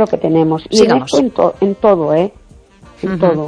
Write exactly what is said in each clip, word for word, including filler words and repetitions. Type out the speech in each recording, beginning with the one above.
creo que tenemos. Y Sigamos. en esto, en, to- en todo, ¿eh? En Uh-huh. todo.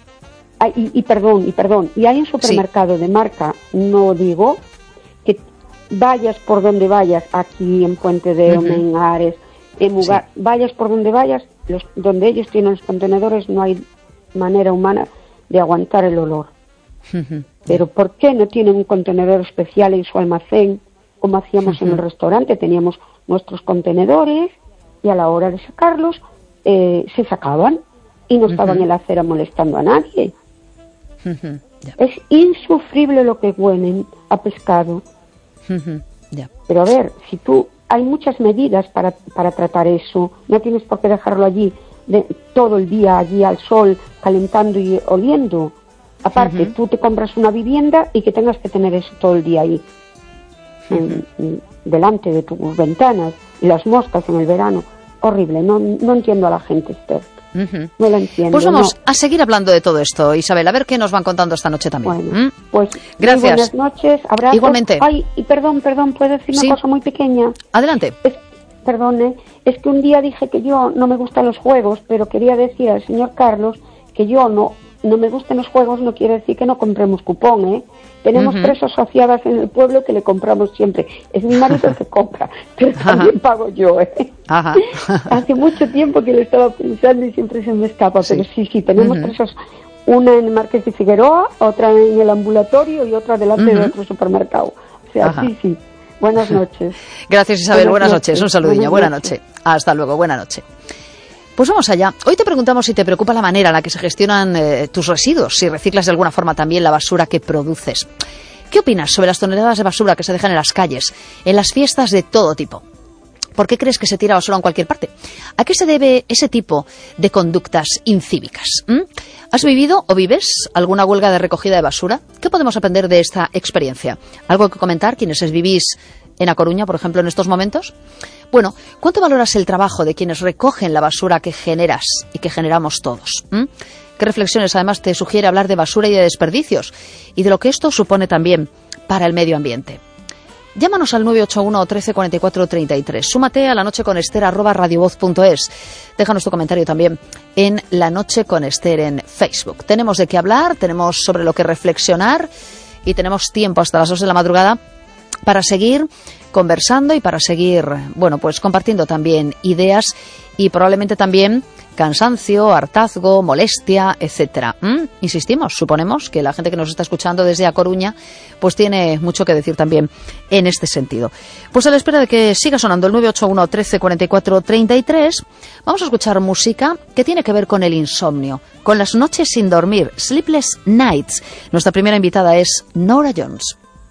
Ah, y, y perdón, y perdón, y hay un supermercado sí. de marca, no digo, que vayas por donde vayas, aquí en Puente de Ome, uh-huh. en Ares, en Mugar, sí. vayas por donde vayas, los, donde ellos tienen los contenedores, no hay manera humana de aguantar el olor. Uh-huh. Pero ¿por qué no tienen un contenedor especial en su almacén, como hacíamos uh-huh. en el restaurante? Teníamos nuestros contenedores y a la hora de sacarlos eh, se sacaban y no estaban uh-huh. en la acera molestando a nadie. Uh-huh. Yeah. Es insufrible lo que huelen a pescado. Uh-huh. Yeah. Pero a ver, si tú, hay muchas medidas para, para tratar eso, no tienes por qué dejarlo allí de, todo el día allí al sol, calentando y oliendo. Aparte, uh-huh. tú te compras una vivienda y que tengas que tener eso todo el día ahí, uh-huh. en, en, delante de tus ventanas, y las moscas en el verano. Horrible, no, no entiendo a la gente, Esther. Uh-huh. No lo entiendo. Pues vamos no. a seguir hablando de todo esto, Isabel, a ver qué nos van contando esta noche también. Bueno, ¿Mm? pues gracias. Buenas noches, abrazos. Igualmente. Ay, y perdón, perdón, ¿puedo decir sí. una cosa muy pequeña? Adelante. Es, perdone, es que un día dije que yo no me gustan los juegos, pero quería decir al señor Carlos que yo no no me gustan los juegos, no quiere decir que no compremos cupón, ¿eh? Tenemos uh-huh. tres asociadas en el pueblo que le compramos siempre. Es mi marido el que compra, pero también Ajá. pago yo, ¿eh? Ajá. Hace mucho tiempo que lo estaba pensando y siempre se me escapa, sí. pero sí, sí, tenemos uh-huh. tres, una en el Marqués de Figueroa, otra en el ambulatorio y otra delante uh-huh. de otro supermercado. O sea, Ajá. sí, sí. Buenas noches. Gracias, Isabel. Buenas, Buenas noches. noches. Un saludillo. Buenas noche. noche. Hasta luego. Buenas noche. Pues vamos allá. Hoy te preguntamos si te preocupa la manera en la que se gestionan eh, tus residuos, si reciclas de alguna forma también la basura que produces. ¿Qué opinas sobre las toneladas de basura que se dejan en las calles, en las fiestas de todo tipo? ¿Por qué crees que se tira basura en cualquier parte? ¿A qué se debe ese tipo de conductas incívicas? ¿Mm? ¿Has vivido o vives alguna huelga de recogida de basura? ¿Qué podemos aprender de esta experiencia? ¿Algo que comentar quienes vivís en A Coruña, por ejemplo, en estos momentos? Bueno, ¿cuánto valoras el trabajo de quienes recogen la basura que generas y que generamos todos? ¿Mm? ¿Qué reflexiones además te sugiere hablar de basura y de desperdicios y de lo que esto supone también para el medio ambiente? Llámanos al nueve ocho uno, trece, cuarenta y cuatro, treinta y tres. Súmate a La Noche con Esther arroba radiovoz punto es. Déjanos tu comentario también en La Noche con Esther en Facebook. Tenemos de qué hablar, tenemos sobre lo que reflexionar y tenemos tiempo hasta las dos de la madrugada para seguir conversando y para seguir, bueno, pues compartiendo también ideas y probablemente también cansancio, hartazgo, molestia, etcétera. ¿Mm? Insistimos, suponemos que la gente que nos está escuchando desde A Coruña pues tiene mucho que decir también en este sentido. Pues a la espera de que siga sonando el nueve ocho uno, trece, cuarenta y cuatro, treinta y tres, vamos a escuchar música que tiene que ver con el insomnio, con las noches sin dormir, Sleepless Nights. Nuestra primera invitada es Norah Jones.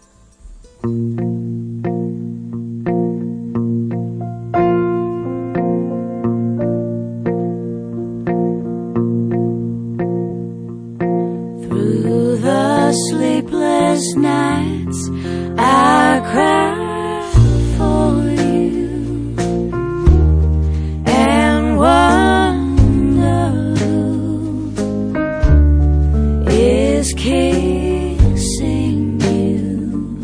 Through the sleepless nights I cry for you and wonder who is kissing you.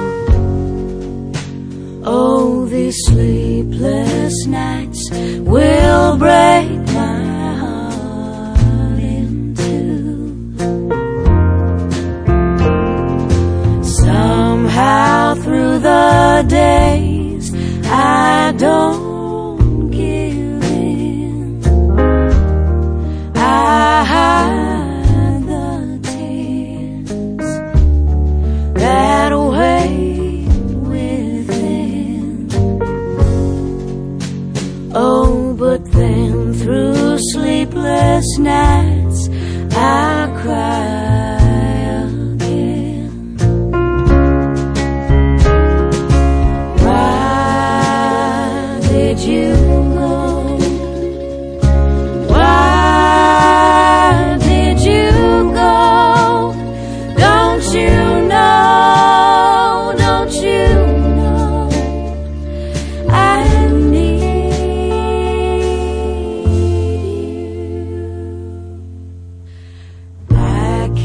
Oh, these sleepless nights will break my heart in two. Somehow through the days I don't give in. I hide the tears that wait within. Oh, but then through sleepless nights I cry again. Why did you go? Why did you go? Don't you know? Don't you know? I need you. I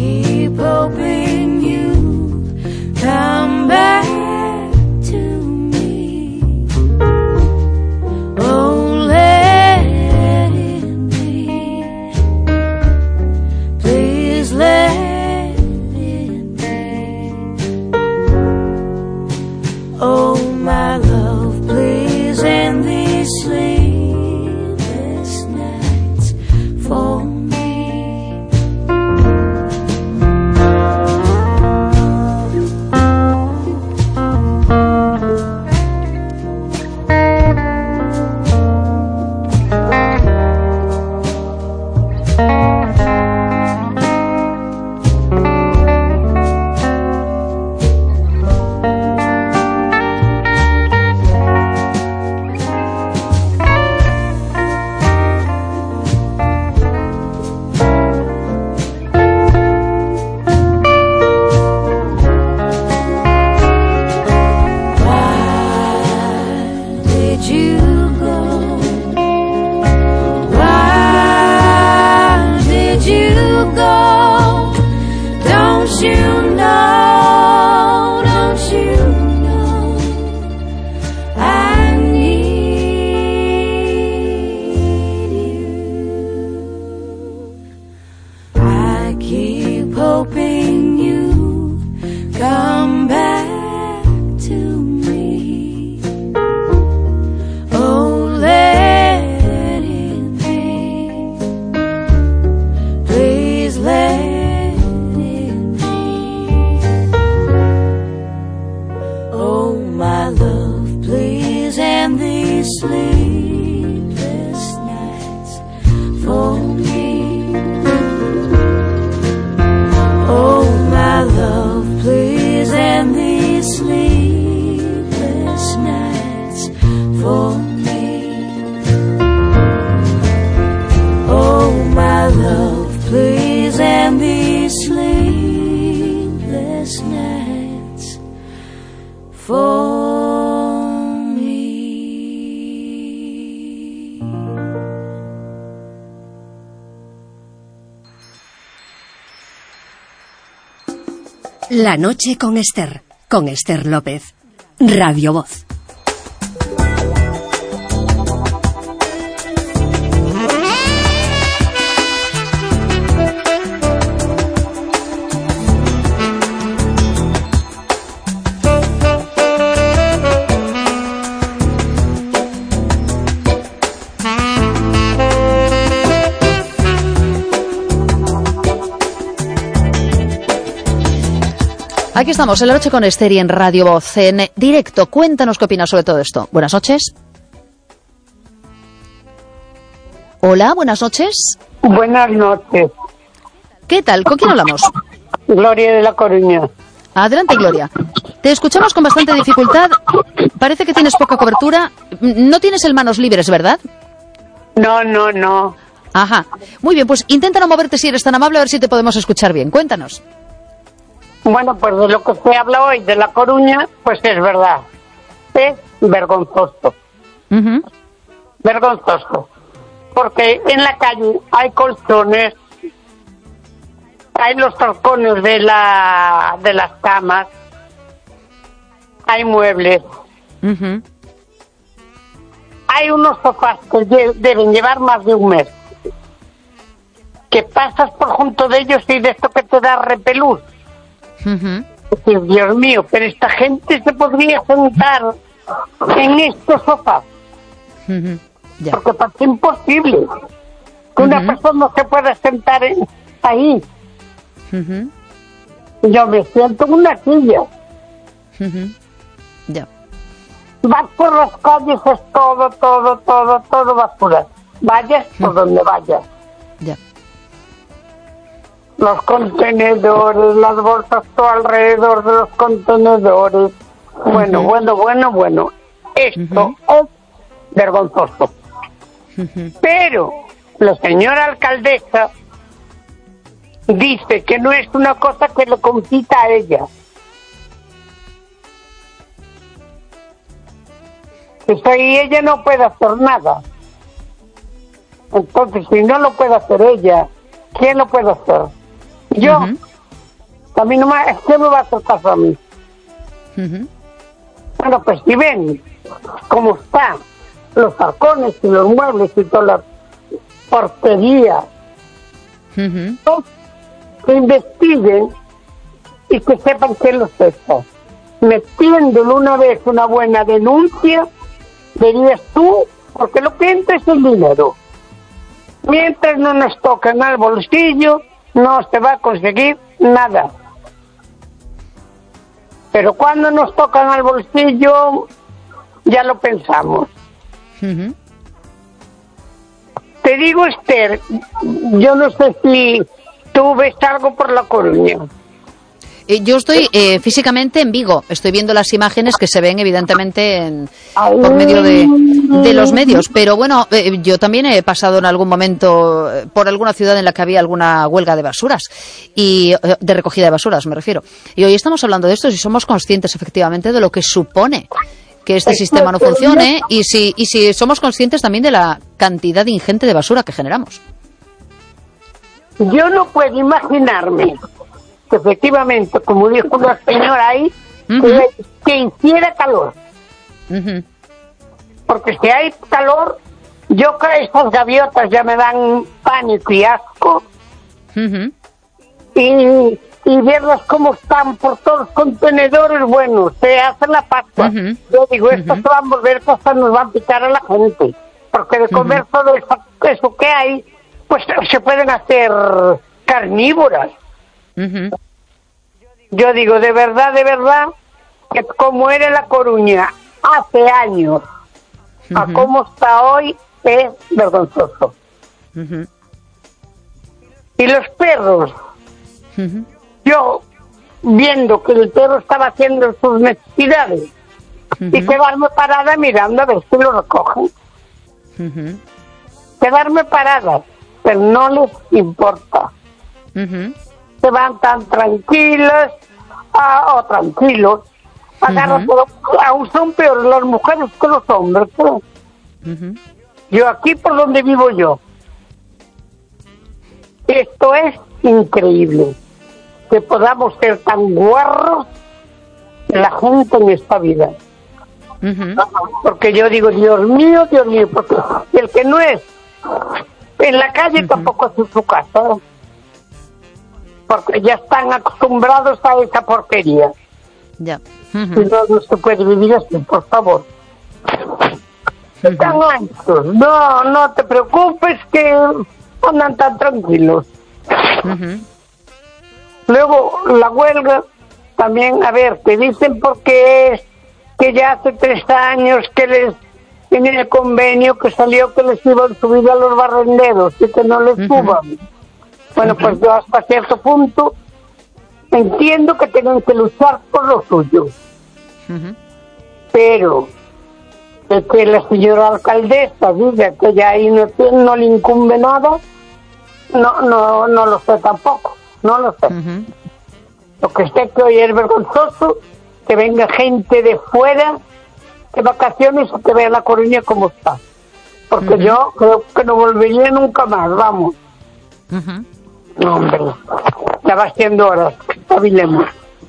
La noche con Esther, con Esther López. Radio Voz. Aquí estamos, en la noche con Esther y en Radio Voz, en directo. Cuéntanos qué opinas sobre todo esto. Buenas noches. Hola, buenas noches. Buenas noches. ¿Qué tal? ¿Con quién hablamos? Gloria de La Coruña. Adelante, Gloria. Te escuchamos con bastante dificultad. Parece que tienes poca cobertura. No tienes el manos libres, ¿verdad? No, no, no. Ajá. Muy bien, pues intenta no moverte si eres tan amable, a ver si te podemos escuchar bien. Cuéntanos. Bueno, pues de lo que se habla hoy de La Coruña, pues es verdad. Es vergonzoso. Uh-huh. Vergonzoso. Porque en la calle hay colchones, hay los balcones de la de las camas, hay muebles, Uh-huh. hay unos sofás que lle- deben llevar más de un mes, que pasas por junto de ellos y de esto que te da repelús. Uh-huh. Dices, Dios mío, pero esta gente se podría sentar en estos sofás, Uh-huh. Ya. porque parece imposible que una Ujú. persona se pueda sentar en- ahí. Uh-huh. Yo me siento en una silla. Uh-huh. Ya. Vas por las calles, es todo, todo, todo, todo basura. Vayas por donde vayas. Ya. Los contenedores, las bolsas todo alrededor de los contenedores. Bueno, Ujú. bueno, bueno, bueno. Esto Ujú. es vergonzoso. Uh-huh. Pero la señora alcaldesa dice que no es una cosa que le compita a ella. Eso ahí ella no puede hacer nada. Entonces, si no lo puede hacer ella, ¿quién lo puede hacer? Yo. Ujú. A mí no me, ¿qué me va a hacer caso a mí? Uh-huh. Bueno, pues si ven cómo están los balcones y los muebles y toda la porquería, Uh-huh. ¿no? Que investiguen y que sepan quién los está. Metiéndole una vez una buena denuncia, verías tú, porque lo que entra es el dinero. Mientras no nos tocan al bolsillo, no se va a conseguir nada. Pero cuando nos tocan al bolsillo, ya lo pensamos. Uh-huh. Te digo, Esther, yo no sé si tú ves algo por La Coruña. Eh, Yo estoy eh, físicamente en Vigo. Estoy viendo las imágenes que se ven evidentemente en, por medio de, de los medios. Pero bueno, eh, yo también he pasado en algún momento eh, por alguna ciudad en la que había alguna huelga de basuras y eh, de recogida de basuras, me refiero. Y hoy estamos hablando de esto y somos conscientes efectivamente de lo que supone que este sistema no funcione y si y si somos conscientes también de la cantidad ingente de basura que generamos. Yo no puedo imaginarme que efectivamente, como dijo la señora ahí, Ujú. que, que hiciera calor. Uh-huh. Porque si hay calor, yo creo que esas gaviotas ya me dan pánico y asco. Uh-huh. Y, y verlas cómo están por todos los contenedores, bueno, se hace la pasta. Ujú. Yo digo, esto Ujú. se va a volver cosas, nos va a picar a la gente. Porque de comer Ujú. todo eso, eso que hay, pues se pueden hacer carnívoras. Uh-huh. Yo digo, de verdad, de verdad, que como era La Coruña hace años, a Ujú. cómo está hoy, es vergonzoso. Uh-huh. Y los perros, Uh-huh. yo viendo que el perro estaba haciendo sus necesidades y Ujú. quedarme parada mirando a ver si lo recogen. Uh-huh. Quedarme parada, pero no les importa. Uh-huh. Se van tan tranquilas ah, o tranquilos. Agarran Ujú. todo. Aún son peores las mujeres que los hombres. ¿no? Uh-huh. Yo aquí por donde vivo yo. Esto es increíble. que podamos ser tan guarros la gente en esta vida. Uh-huh. Porque yo digo, Dios mío, Dios mío, porque el que no es en la calle uh-huh. tampoco es en su casa, porque ya están acostumbrados a esa porquería. Ya. Uh-huh. Y no, no se puede vivir así, por favor. Uh-huh. Están anchos. No, no te preocupes, que andan tan tranquilos. Uh-huh. Luego, la huelga, también, a ver, te dicen porque es que ya hace tres años que les, en el convenio que salió que les iban a subir a los barrenderos y que no les uh-huh. suban. Bueno, uh-huh. pues yo hasta cierto punto entiendo que tienen que luchar por lo suyo. Uh-huh. Pero de que la señora alcaldesa diga que ya ahí no, no le incumbe nada, no, no, no lo sé tampoco, no lo sé. Uh-huh. Lo que sé que hoy es vergonzoso que venga gente de fuera de vacaciones y que vea La Coruña como está. Porque uh-huh. yo creo que no volvería nunca más, vamos. Uh-huh. No, hombre, ya va siendo horas que espabilemos.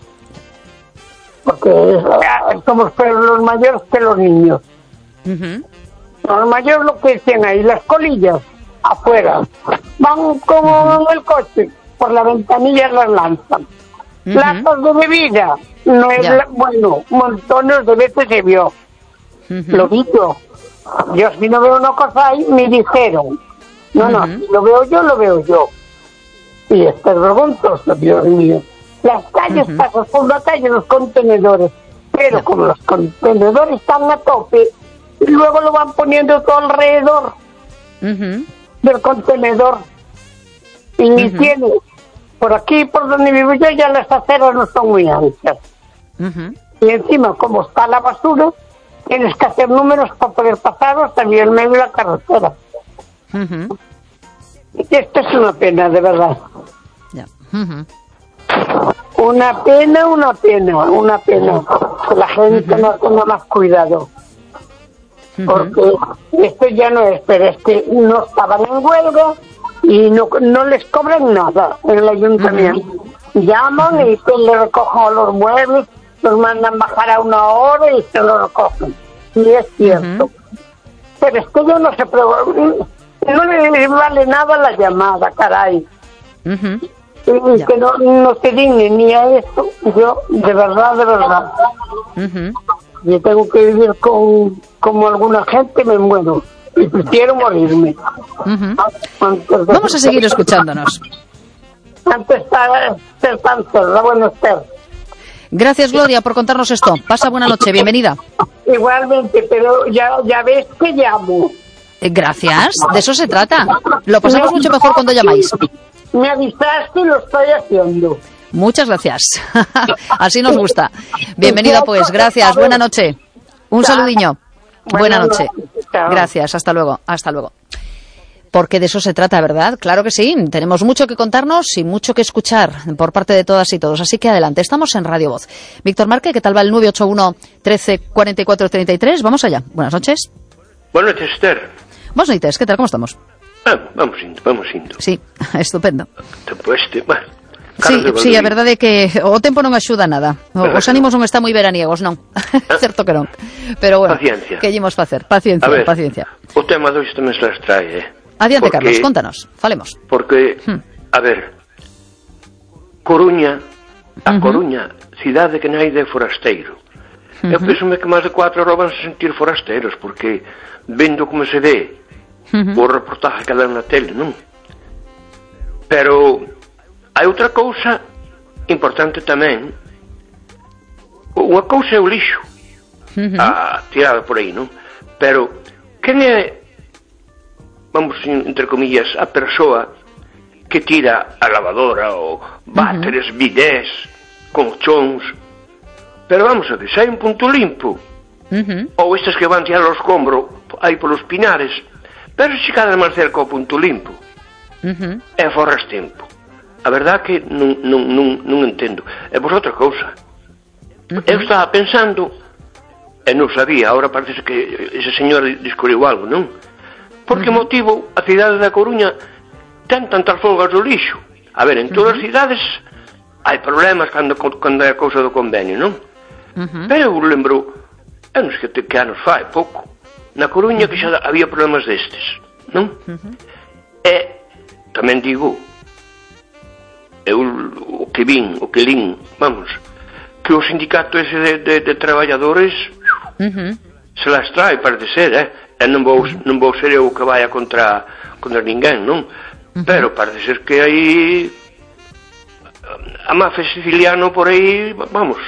Porque somos peor los mayores que los niños. Uh-huh. Los mayores, lo que decían ahí, las colillas afuera, van como uh-huh. en el coche, por la ventanilla las lanzan. Uh-huh. Latas de bebida, no es la, bueno, montones de veces se vio. Uh-huh. Lo vi yo. Yo si no veo una cosa ahí, me dijeron. No, uh-huh. no, si lo veo yo, lo veo yo. Y esto es vergonzoso, Dios mío. Las calles, uh-huh. pasas por la calle, los contenedores, pero uh-huh. como los contenedores están a tope, y luego lo van poniendo todo alrededor uh-huh. del contenedor. Y uh-huh. tiene, por aquí, por donde vivo yo, ya las aceras no son muy anchas. Uh-huh. Y encima, como está la basura, tienes que hacer números para poder pasarlos también en medio de la carretera. Uh-huh. Y esto es una pena, de verdad. Yeah. Uh-huh. Una pena, una pena, una pena. Que la gente uh-huh. no tenga más cuidado. Uh-huh. Porque esto ya no es, pero es que no estaban en huelga y no, no les cobran nada en el ayuntamiento. Uh-huh. Llaman uh-huh. y se les recogen los muebles, los mandan bajar a una hora y se los recogen. Y es cierto. Uh-huh. Pero es que yo no sé, pero no les vale nada la llamada, caray. Uh-huh. Y ya. Que no, no se dignen ni a esto, yo, de verdad, de verdad. Uh-huh. Yo tengo que vivir con como alguna gente, me muero. Y prefiero morirme. Uh-huh. Vamos a seguir escuchándonos. Antes está ser tan cerda, bueno, Esther. Gracias, Gloria, por contarnos esto. Pasa buena noche, bienvenida. Igualmente, pero ya, ya ves que llamo. Eh, gracias, de eso se trata. Lo pasamos mucho mejor cuando llamáis. Me avisaste y lo estoy haciendo. Muchas gracias. Así nos gusta. Bienvenida, pues. Gracias. Buena noche. Un saludiño. Buena noche. Gracias. Hasta luego. Hasta luego. Porque de eso se trata, ¿verdad? Claro que sí. Tenemos mucho que contarnos y mucho que escuchar por parte de todas y todos. Así que adelante. Estamos en Radio Voz. Víctor Marque, ¿qué tal va el nueve ocho uno, trece, cuarenta y cuatro, treinta y tres? Vamos allá. Buenas noches. Buenas noches, Esther. Buenas noches. ¿Qué tal? ¿Cómo estamos? Ah, vamos indo, vamos indo. Sí, estupendo. Tempo este, bueno, sí, sí, a verdade é que o tempo non axuda nada. O, os ánimos non están moi veraniegos, non. Ah. Certo que non. Pero bueno, paciencia. Que llemos facer? Paciencia, ver, paciencia. O tema de hoxe tamén se las trae, eh. Adiante, porque, Carlos, contanos, falemos. Porque, hmm. a ver, Coruña, a uh-huh. Coruña, cidade que non hai de forasteiro. Uh-huh. Eu penso que máis de cuatro horas van a sentir forasteiros, porque vendo como se ve Uh-huh. o reportaje que dan na tele, non? Pero hai outra cousa importante tamén. Unha cousa é o lixo uh-huh. a tirada por aí, non? Pero quen é, vamos, entre comillas, a persoa que tira a lavadora ou váteres, uh-huh. bidés, colchóns? Pero vamos a ver, se hai un punto limpo uh-huh. ou estes que van tirar o escombro aí polos pinares. Pero se cada máis cerca ao punto limpo uh-huh. é forras tempo. A verdade que non, non, non, non entendo. É por outra cousa. Uh-huh. Eu estaba pensando, e non sabía, agora parece que ese señor descubriu algo, non? Por que uh-huh. motivo a cidade da Coruña ten tantas folgas do lixo? A ver, en todas uh-huh. as cidades hai problemas cando, cando é a cousa do convenio, non? Uh-huh. Pero eu lembro, eu non sei que, que anos fai, pouco, na Coruña que xa había problemas destes, non? Uh-huh. E tamén digo, eu o que vin, o que lin, vamos, que o sindicato ese de, de, de traballadores uh-huh. se las trae, parece ser, eh? E non vou, uh-huh. non vou ser eu que vaya contra, contra ninguén, non? Uh-huh. Pero parece ser que hai a máfia siciliano por aí, vamos.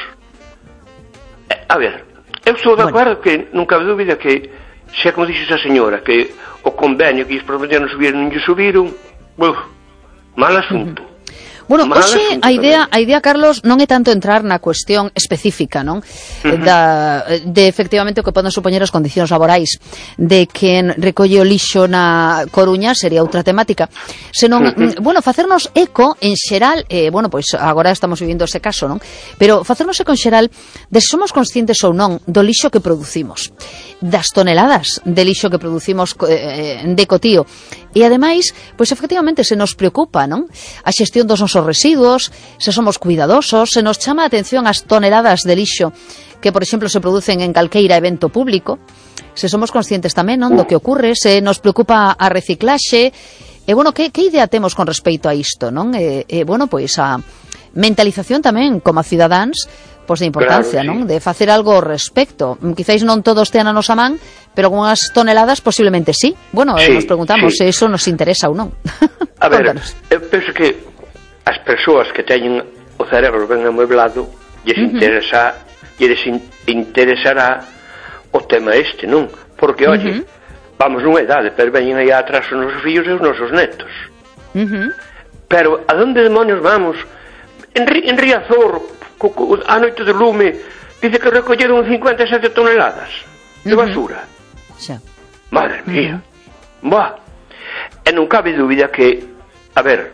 A ver, eu estou de acordo bueno. que non cabe dúbida que, xa como dixe esa señora, que o convenio que lles prometeron subir non lle subiron, uf, mal asunto. Uh-huh. Bueno, hoxe a idea, a idea, Carlos, non é tanto entrar na cuestión específica, non? Uh-huh. Da, de efectivamente o que poden supoñer as condicións laborais de quen recolle o lixo na Coruña sería outra temática. Senón, uh-huh. bueno, facernos eco en xeral, eh, bueno, pois agora estamos vivindo ese caso, non? Pero facernos eco en xeral de se somos conscientes ou non do lixo que producimos, das toneladas de lixo que producimos eh, de cotío. E ademais, pois efectivamente se nos preocupa, non? A xestión dos nosos residuos, se somos cuidadosos, se nos chama a atención as toneladas de lixo que, por exemplo, se producen en calqueira evento público, se somos conscientes tamén, non, do que ocorre, se nos preocupa a reciclaxe, e, bueno, que, que idea temos con respecto a isto, non? E, e bueno, pois a mentalización tamén, como a cidadáns, pois de importancia, claro, sí. non? De facer algo ao respecto. Quizáis non todos tean a nosa man, pero con unhas toneladas posiblemente sí. Bueno, sí, nos preguntamos sí. se eso nos interesa ou non. A ver, eu penso que as persoas que teñen o cerebro ben amueblado lles uh-huh. interesa, lles in, interesará o tema este, non? Porque, oye, uh-huh. vamos nunha idade, pero veñen aí atrás os nosos fillos e os nosos netos. Uh-huh. Pero, a donde demonios vamos? En, en Riazor, co, co, a noite de lume, dice que recolleron cincuenta e sete toneladas de basura. Uh-huh. Sí. Madre mía. Uh-huh. Buah. E non cabe dúbida que, a ver,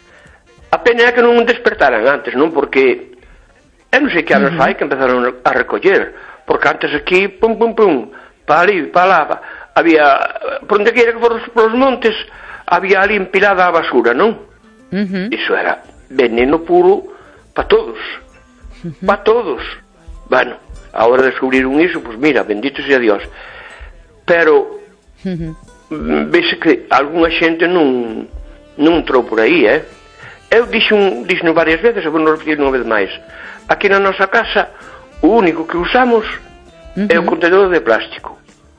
a pena é que non despertaran antes, non? Porque eu non sei que anos uh-huh. fai que empezaron a recoller, porque antes aquí, pum, pum, pum, para ali, para lá, había, por onde queira que foros polos montes, había ali empilada a basura, non? Uh-huh. Iso era veneno puro para todos, uh-huh. para todos. Bueno, agora descubriron iso, pois pues mira, bendito sea Dios. Pero uh-huh. vese que algunha xente non non entrou por aí, eh? Eu dixo, dixo varias veces, eu vou non repetir unha vez máis. Aquí na nosa casa, o único que usamos uh-huh. é o contenedor de plástico.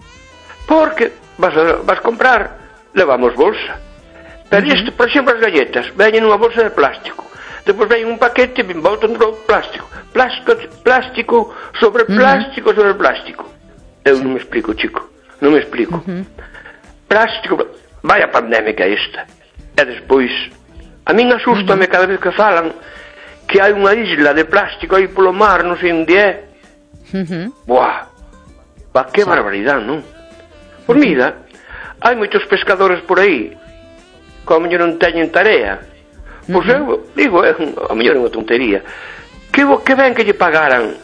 Porque vas, a, vas comprar, levamos bolsa. Pero uh-huh. isto, por exemplo, as galletas, veñen nunha bolsa de plástico. Depois veñen un paquete e volta un plástico. Plástico, plástico, sobre plástico, uh-huh. sobre plástico. Eu non me explico, chico. Non me explico. Uh-huh. Plástico, vaya pandémica esta. E despois, a min asústame uh-huh. cada vez que falan que hai unha isla de plástico aí polo mar, non sei onde é. Uh-huh. Buah, bah, que sí. barbaridade, non? Por uh-huh. mira, hai moitos pescadores por aí que ao mellor non teñen tarea. Pois uh-huh. eu digo, é, ao mellor é unha tontería, que, que ben que lle pagaran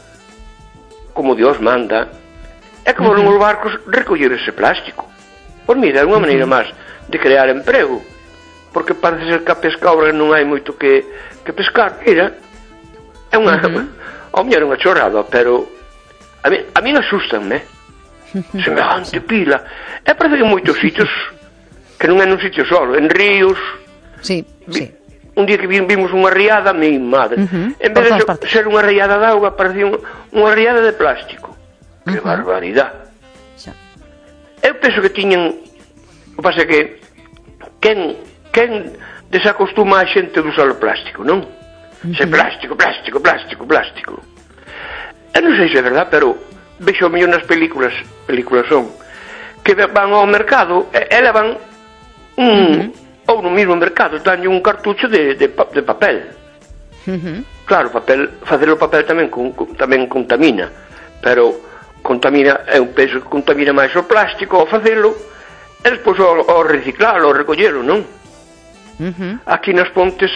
como Dios manda, é que foron uh-huh. os barcos recoller ese plástico. Por mira, é unha maneira uh-huh. máis de crear emprego, porque parece ser que a pesca obra non hai moito que, que pescar. Mira, é unha uh-huh. ao mellor é unha chorrada, pero a mí, a mí asustan-me uh-huh. semejante pila. E parece que en moitos sitios que non é nun sitio solo, en ríos sí, vi, sí. un día que vimos unha riada, mi madre uh-huh. en vez de ser, ser unha riada de auga, parecía unha riada de plástico. Uh-huh. Que barbaridade. Sí. Eu penso que tiñan, o pasa que quen, quen desacostuma a xente de usar o plástico, non? Uh-huh. Se plástico, plástico, plástico, plástico. Eu non sei se é verdad, pero vexo mellor nas películas, películas son que van ao mercado e, e levan un, uh-huh. ou no mesmo mercado danlle un cartucho de, de, de papel. Uh-huh. Claro, papel, facer o papel tamén con, con, tamén contamina, pero contamina, é un peso que contamina máis o plástico ao facelo e despois ao, ao reciclalo, ao recollelo, non? Uh-huh. Aquí nas Pontes,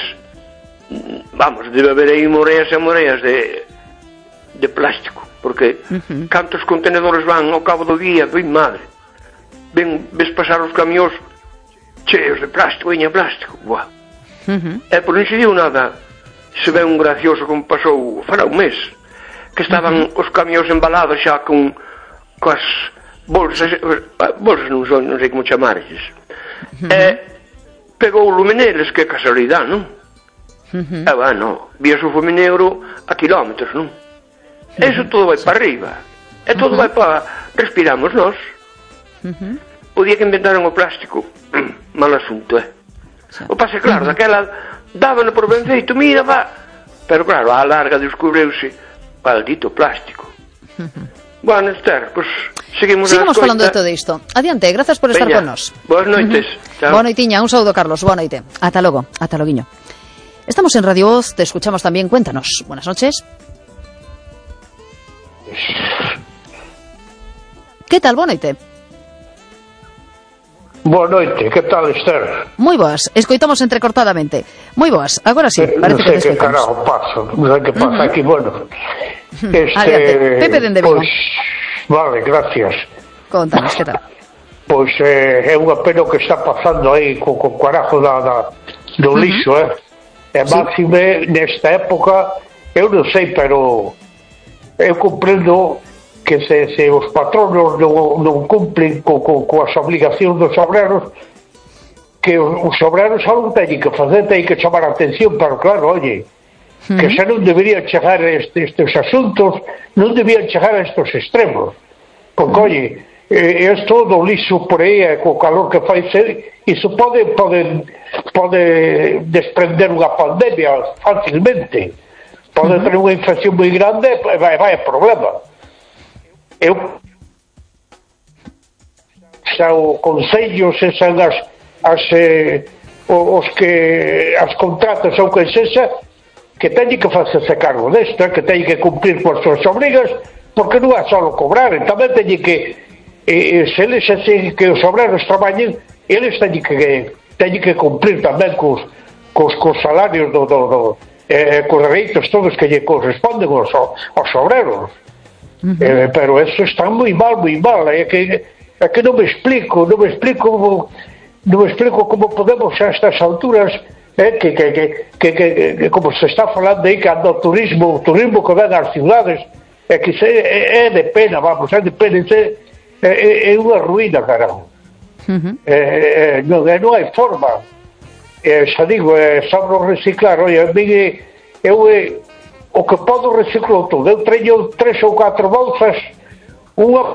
vamos, debe haber aí moreas e moreas de, de plástico, porque uh-huh. cantos contenedores van ao cabo do día, bem madre, ven, ves pasar os camións cheos de plástico, viña plástico, buah. Uh-huh. E por non se diu nada se ve un gracioso como pasou fará un mes, que estaban uh-huh. os camións embalados xa con coas bolsas, bolsas non, son, non sei como chamarlles, uh-huh. e pegou o lume neles, que casualidade, non? Uh-huh. E bueno, vías o fume negro a kilómetros, non? Uh-huh. Eso todo vai sí. para arriba, e todo uh-huh. vai para respiramos nós. Uh-huh. O día que inventaron o plástico, mal asunto, eh? Sí. O pase claro, uh-huh. daquela dábano por ben feito, mira, va, pero claro, a larga descubreuse maldito plástico. Uh-huh. Bueno, Esther, pues seguimos Sigamos falando de todo isto. Adiante, gracias por estar con nos. Boas noites. Uh-huh. Boa noitiña, un saúdo, Carlos, boa noite. Ata logo, ata loguiño. Estamos en Radio Voz, te escuchamos también, cuéntanos. Buenas noches. Que tal, boa noite? Boa noite, que tal, Esther? Moi boas, escoitamos entrecortadamente. Moi boas, agora sí, parece eh, que te escoitamos. Non sei que carajo pasa, non sei que pasa uh-huh. aquí, bueno. Este, Adiante, Pepe dende Vigo. Pois, vale, gracias. Contanos, que tal? Pois eh, é unha pena que está pasando aí co, co carajo da, da, do lixo, uh-huh. eh? E máxime, sí. nesta época, eu non sei, pero eu comprendo que se, se os patronos non, non cumplen co, co, coas obligacións dos obreros, que os, os obreros algo teñen que facer, teñen que chamar a atención, pero claro, oye, uh-huh. que xa non deberían chegar este, estes asuntos, non deberían chegar a estes extremos, porque, uh-huh. oye, eh, esto do lixo por aí, eh, co calor que fai ser, iso pode, pode, pode desprender unha pandemia fácilmente, pode uh-huh. ter unha infección moi grande e vai, vai a problema. Eu xa o consello se san as, as eh, os que as contratas ou que sexa que teñen que facerse cargo desto, que teñen que cumplir coas súas obrigas, porque non é só cobrar, tamén teñen que eh, se eles así que os obreros traballen, eles teñen que teñen que cumplir tamén cos, cos, cos salarios do, do, do eh, cos dereitos todos que lle corresponden aos, aos obreros. Uh-huh. Eh, pero eso está moi mal, moi mal, é que, é que non me explico, non me explico non me explico como podemos a estas alturas, eh, que, que, que, que, que, que como se está falando aí que anda o turismo, o turismo que ven ás ciudades, é que se, é, é de pena, vamos, é de pena, é, é, é unha ruína, carajo. Uh-huh. eh, eh, non, eh, non hai forma, eh, xa digo, eh, sobre reciclar, oi, a mí eu eh, o que podo reciclo todo. Eu treño tres ou catro bolsas, unha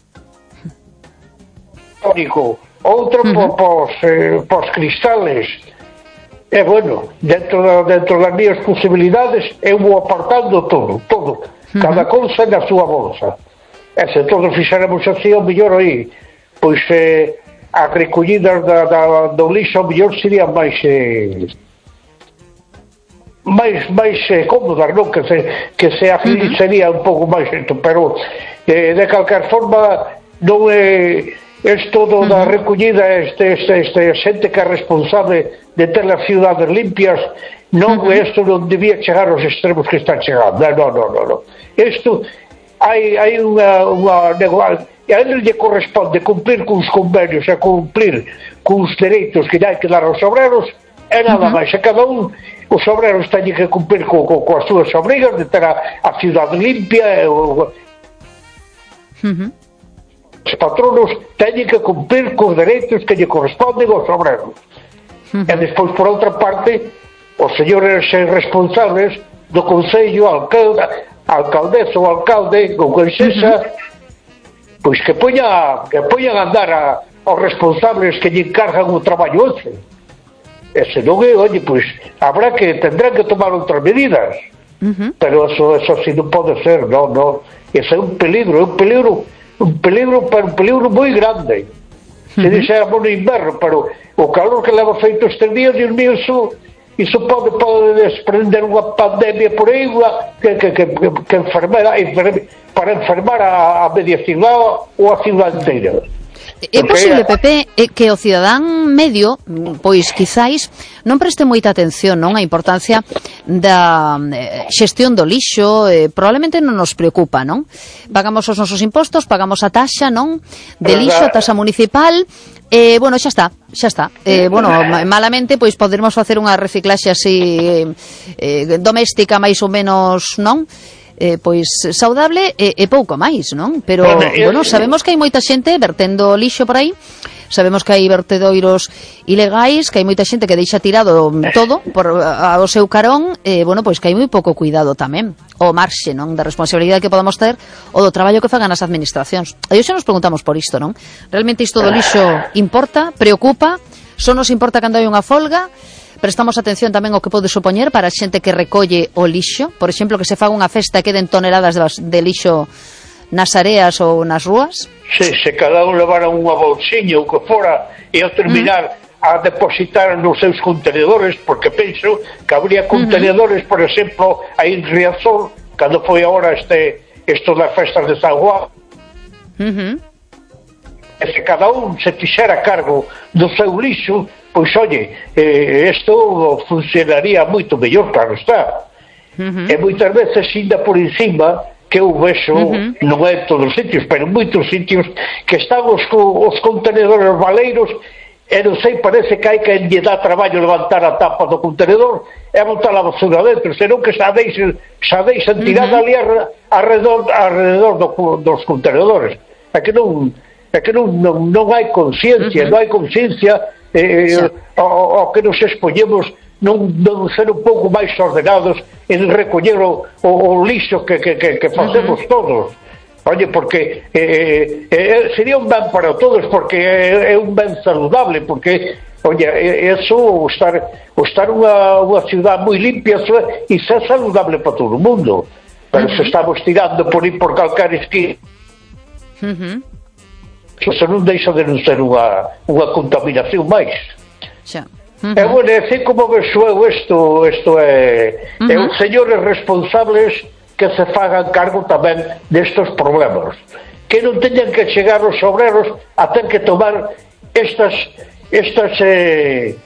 outra uh-huh. pos, eh, pos cristales, e bueno, dentro, da, dentro das miñas posibilidades eu vou apartando todo, todo, uh-huh. cada cousa na súa bolsa, e se todos fixéramos así, o mellor aí, pois eh, as recollidas da, da, do lixo, o mellor sería máis eh, máis máis eh, cómodas, non? Que se, que se agilizaría uh-huh. un pouco máis isto, pero eh, de calquer forma non é eh, isto do, uh-huh. da recollida este, este, este xente que é responsable de ter as ciudades limpias, non uh-huh. isto non debía chegar aos extremos que están chegando, non, non, non, non. Isto hai, hai unha, unha e a ele lle corresponde cumplir cuns convenios e cumplir cuns dereitos que hai que dar aos obreros, e nada uh-huh. máis, a cada un os obreros teñen que cumplir co, co, coas súas obrigas de ter a, a cidade limpia e o, uh-huh. os patronos teñen que cumplir cos dereitos que lle corresponden aos obreros uh-huh. e despois por outra parte os señores responsables do consello, alcalde, alcaldesa ou alcalde ou que sexa uh-huh. pois que poña que poñan a andar a, aos responsables que lle encargan o traballo ese. E se non é, oye, pois, habrá que, tendrán que tomar outras medidas. Uh-huh. Pero eso, eso sí non pode ser, non, non. Eso é un peligro, é un peligro, un peligro, pero un peligro moi grande. Uh-huh. Se dixéramos no inverno, pero o calor que leva feito estes días, Dios mío, iso, iso pode, pode desprender unha pandemia por aí, unha, que, que, que, que, que enfermera, enferme, para enfermar a, a media ciudad ou a ciudad inteira. É posible, Pepe, é que o cidadán medio, pois quizáis, non preste moita atención, non, a importancia da eh, xestión do lixo, eh, probablemente non nos preocupa, non? Pagamos os nosos impostos, pagamos a taxa, non? De lixo, a taxa municipal, eh, bueno, xa está, xa está. Eh, bueno, malamente, pois poderemos facer unha reciclaxe así eh, doméstica, máis ou menos, non? Eh, pois saudable e, e pouco máis, non? Pero, bueno, sabemos que hai moita xente vertendo lixo por aí, sabemos que hai vertedoiros ilegais, que hai moita xente que deixa tirado todo por ao seu carón, e, bueno, pois que hai moi pouco cuidado tamén, o marxe, non? Da responsabilidade que podamos ter ou do traballo que fagan as administracións. E hoxe nos preguntamos por isto, non? Realmente isto do lixo importa, preocupa, só nos importa cando hai unha folga. Prestamos atención tamén ao que pode supoñer para a xente que recolle o lixo, por exemplo, que se faga unha festa e queden toneladas de lixo nas areas ou nas rúas. Se, se cada un levara unha bolsiña ou que fora e ao terminar mm. a depositar nos seus contenedores, porque penso que habría contenedores, mm-hmm. por exemplo, aí en Riazor, cando foi agora este, isto das festas de San Juan, mm-hmm. e se cada un se fixera cargo do seu lixo, pois, oye, eh, isto funcionaría moito mellor, claro está. Uh-huh. E moitas veces, ainda por encima, que eu vexo, uh-huh. non é en todos os sitios, pero en moitos sitios, que están os, os contenedores baleiros, e non sei, parece que hai que lle dá traballo levantar a tapa do contenedor e botar a basura dentro, senón que xa deixen, xa deixen tirada uh-huh. ali arredor, arredor do, dos contenedores. É que non, é que non, non, non hai conciencia, uh-huh. non hai conciencia. Eh, sí. o, o que nos expoñemos non, non ser un pouco máis ordenados en recoller o, o, o lixo que, que, que, que facemos uh-huh. todos. Oye, porque eh, eh, sería un ben para todos, porque é, é un ben saludable, porque, oye, eso, o estar, o estar unha, unha ciudad moi limpia e ser saludable para todo o mundo. Pero uh-huh. se estamos tirando por ir por calcar esquí, uh-huh. eso non deixa de non ser unha, unha contaminación máis. Xa. Uh-huh. E, bueno, é así como vexo eu isto, isto é, uh-huh. é os señores responsables que se fagan cargo tamén destes problemas. Que non teñan que chegar os obreros a ter que tomar estas estas eh,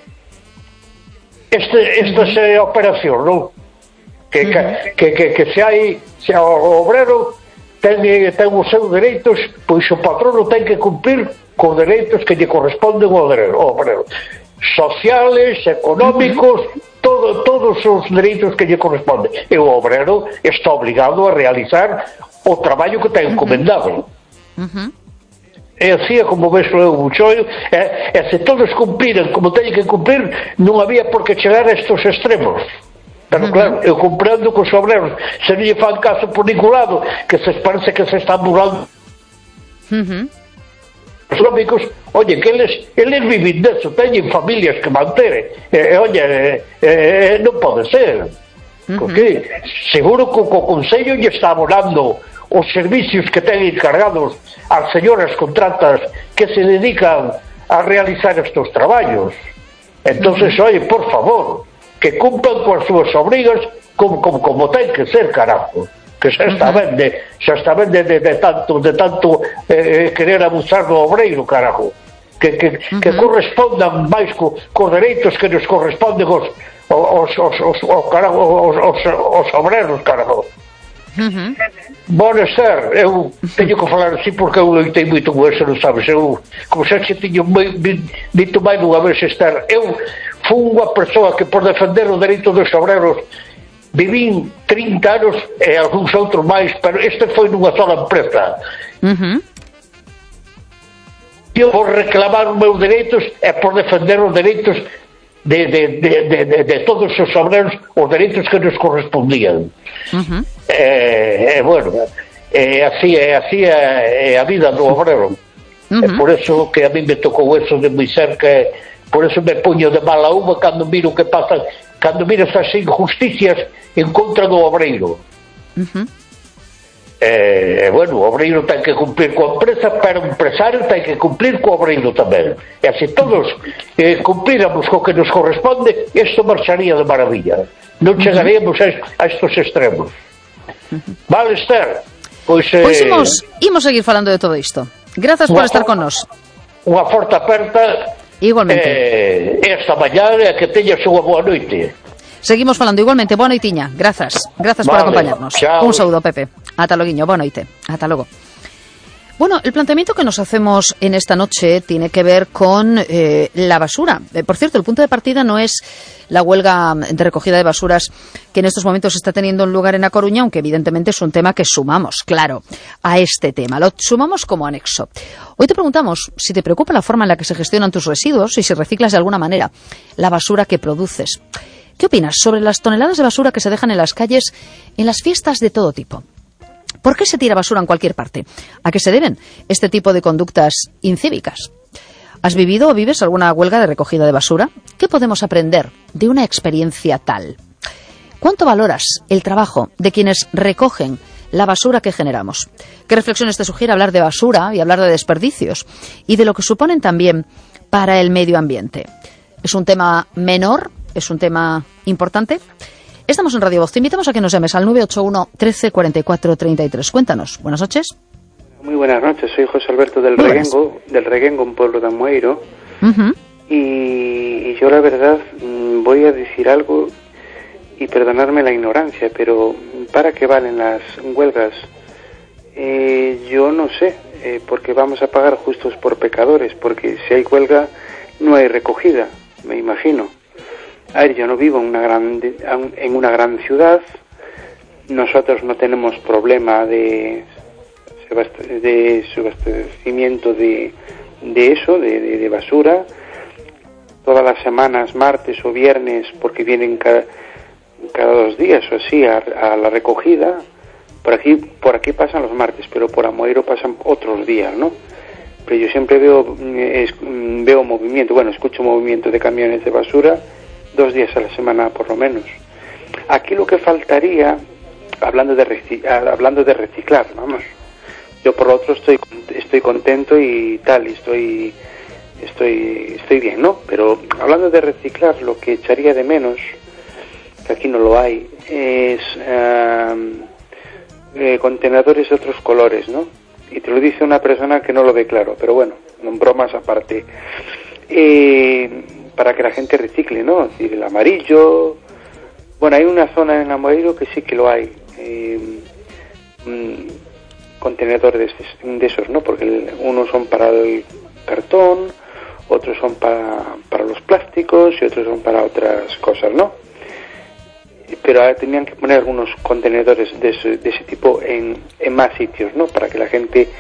este, estas eh, operacións, non? Que, uh-huh. que, que, que se hai, se o obrero ten, ten os seus dereitos, pois o patrono ten que cumprir con dereitos que lle corresponden ao obrero, sociales, económicos, uh-huh. todo, todos os dereitos que lle corresponden, e o obrero está obligado a realizar o traballo que ten encomendado. Uh-huh. E así é como vexo eu o chollo, e, e se todos cumpriran como teñen que cumprir, non había por que chegar a estos extremos. Pero uh-huh. claro, eu comprendo que os obreros se non lle fan caso por ningún lado, que se parece que se están burlando uh-huh. os económicos, oye, que eles, eles viven deso, teñen familias que manter, e, e oye, e, e, non pode ser, uh-huh. porque seguro que o Consello lle está abonando os servicios que ten encargados as señoras contratas que se dedican a realizar estes traballos. Entonces, uh-huh. oye, por favor, que cumplan coas súas obrigas como, como, como ten que ser, carajo, que xa está ben de, xa está ben de, de, de tanto, de tanto eh, querer abusar do obreiro, carajo, que, que, uh-huh. que correspondan máis co, cos dereitos que nos corresponden os, os, os, os, os, carajo, os, os, os obreros, carajo. Uh-huh. Bueno, Esther, eu teño que falar así porque eu loitei moito con eso, non sabes, eu, como xa que teño dito máis dunha vez, Esther, eu fui unha persoa que por defender o dereito dos obreros vivín trinta anos e algúns outros máis, pero este foi nunha sola empresa. Uh-huh. Eu por reclamar os meus dereitos e por defender os dereitos de, de, de, de, de, de todos os obreros, os dereitos que nos correspondían. Uh-huh. E, e bueno, é así, é así é, é a vida do obrero. Uh-huh. É por eso que a mí me tocou eso de moi cerca, por eso me puño de mala uva cando miro que pasa, cando miro esas injusticias en contra do obreiro. Uh-huh. E, bueno, o obreiro ten que cumplir coa empresa, pero o empresario ten que cumplir co obreiro tamén. E se todos eh, cumplíramos co que nos corresponde, isto marcharía de maravilla. Non chegaríamos a, a estos extremos. Uh-huh. Vale, Esther? Pois, eh... pois imos, imos seguir falando de todo isto. Grazas por estar con nos. unha forte aperta. Igualmente. Eh, esta mañá e que teñas unha boa noite. Seguimos falando igualmente. Boa noitiña. Grazas. Grazas Vale, por acompañarnos. chao. Un saúdo, Pepe. Ata loguiño. Boa noite. Ata logo. Bueno, el planteamiento que nos hacemos en esta noche tiene que ver con eh, la basura. Eh, por cierto, el punto de partida no es la huelga de recogida de basuras que en estos momentos está teniendo lugar en A Coruña, aunque evidentemente es un tema que sumamos, claro, a este tema. Lo sumamos como anexo. Hoy te preguntamos si te preocupa la forma en la que se gestionan tus residuos y si reciclas de alguna manera la basura que produces. ¿Qué opinas sobre las toneladas de basura que se dejan en las calles en las fiestas de todo tipo? ¿Por qué se tira basura en cualquier parte? ¿A qué se deben este tipo de conductas incívicas? ¿Has vivido o vives alguna huelga de recogida de basura? ¿Qué podemos aprender de una experiencia tal? ¿Cuánto valoras el trabajo de quienes recogen la basura que generamos? ¿Qué reflexiones te sugiere hablar de basura y hablar de desperdicios y de lo que suponen también para el medio ambiente? ¿Es un tema menor? ¿Es un tema importante? Estamos en Radio Voz. Te invitamos a que nos llames al nueve ocho uno, trece, cuarenta y cuatro, treinta y tres. Cuéntanos. Buenas noches. Muy buenas noches. Soy José Alberto del Reguengo, del Reguengo, un pueblo de Amoeiro. Uh-huh. y, y yo la verdad voy a decir algo y perdonarme la ignorancia, pero ¿para qué valen las huelgas? Eh, yo no sé, eh, porque vamos a pagar justos por pecadores, porque si hay huelga no hay recogida, me imagino. A ver, yo no vivo en una gran, en una gran ciudad, nosotros no tenemos problema de, de subastecimiento de, de eso, de, de, de basura, todas las semanas, martes o viernes, porque vienen cada, cada dos días o así a, a la recogida. Por aquí, por aquí pasan los martes, pero por Amoeiro pasan otros días, ¿no? Pero yo siempre veo, es, veo movimiento, bueno, escucho movimiento de camiones de basura, dos días a la semana por lo menos. Aquí lo que faltaría, hablando de reciclar, hablando de reciclar, vamos, yo por lo otro estoy estoy contento y tal, y estoy estoy estoy bien, ¿no? Pero hablando de reciclar, lo que echaría de menos, que aquí no lo hay, es uh, eh, contenedores de otros colores, ¿no? Y te lo dice una persona que no lo ve claro, pero bueno, bromas aparte. Eh, para que la gente recicle, ¿no? Es decir, el amarillo. Bueno, hay una zona en Amoeiro que sí que lo hay. Eh, mm, contenedores de, de esos, ¿no? Porque el, unos son para el cartón, otros son para, para los plásticos y otros son para otras cosas, ¿no? Pero ahora tenían que poner algunos contenedores de ese, de ese tipo en, en más sitios, ¿no? Para que la gente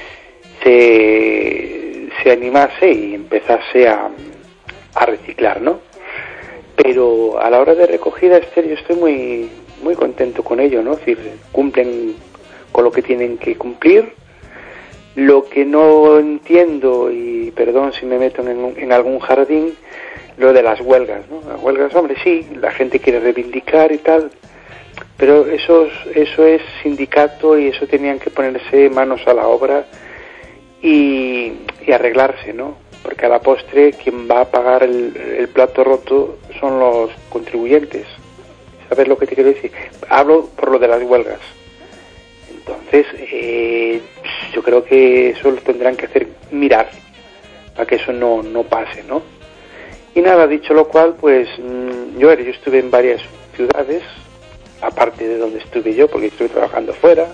se, se animase y empezase a a reciclar, ¿no? Pero a la hora de recogida, Esther, yo estoy muy muy contento con ello, ¿no? Es decir, cumplen con lo que tienen que cumplir. Lo que no entiendo, y perdón si me meto en, en algún jardín, lo de las huelgas, ¿no? Las huelgas, hombre, sí, la gente quiere reivindicar y tal, pero eso, eso es sindicato y eso tenían que ponerse manos a la obra y, y arreglarse, ¿no? Porque a la postre quien va a pagar el, el plato roto son los contribuyentes. ¿Sabes lo que te quiero decir? Hablo por lo de las huelgas. Entonces, eh, yo creo que eso lo tendrán que hacer mirar para que eso no, no pase, ¿no? Y nada, dicho lo cual, pues yo, yo estuve en varias ciudades, aparte de donde estuve yo, porque estuve trabajando fuera.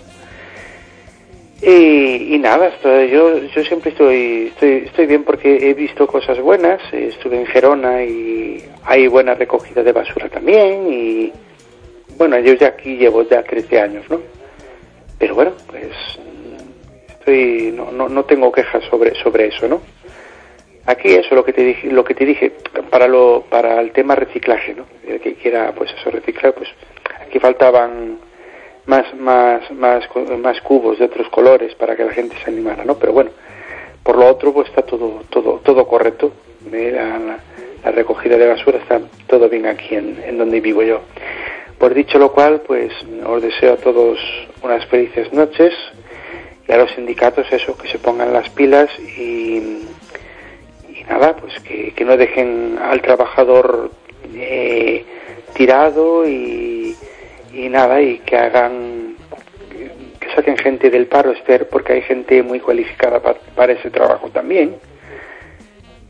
Y, y nada, estoy, yo yo siempre estoy, estoy estoy bien porque he visto cosas buenas. Estuve en Gerona y hay buena recogida de basura también. Y bueno, yo ya aquí llevo ya trece años, ¿no? Pero bueno, pues estoy no no, no tengo quejas sobre sobre eso, ¿no? Aquí eso lo que te dije, lo que te dije para lo para el tema reciclaje, ¿no? El que quiera pues eso reciclar, pues aquí faltaban más más más más cubos de otros colores para que la gente se animara, ¿no? Pero bueno, por lo otro pues está todo todo todo correcto. La, la, la recogida de basura está todo bien aquí en, en donde vivo yo. Por dicho lo cual, pues os deseo a todos unas felices noches y a los sindicatos eso, que se pongan las pilas y, y nada, pues que, que no dejen al trabajador eh, tirado y y nada, y que hagan, que saquen gente del paro, Esther, porque hay gente muy cualificada para, para ese trabajo también,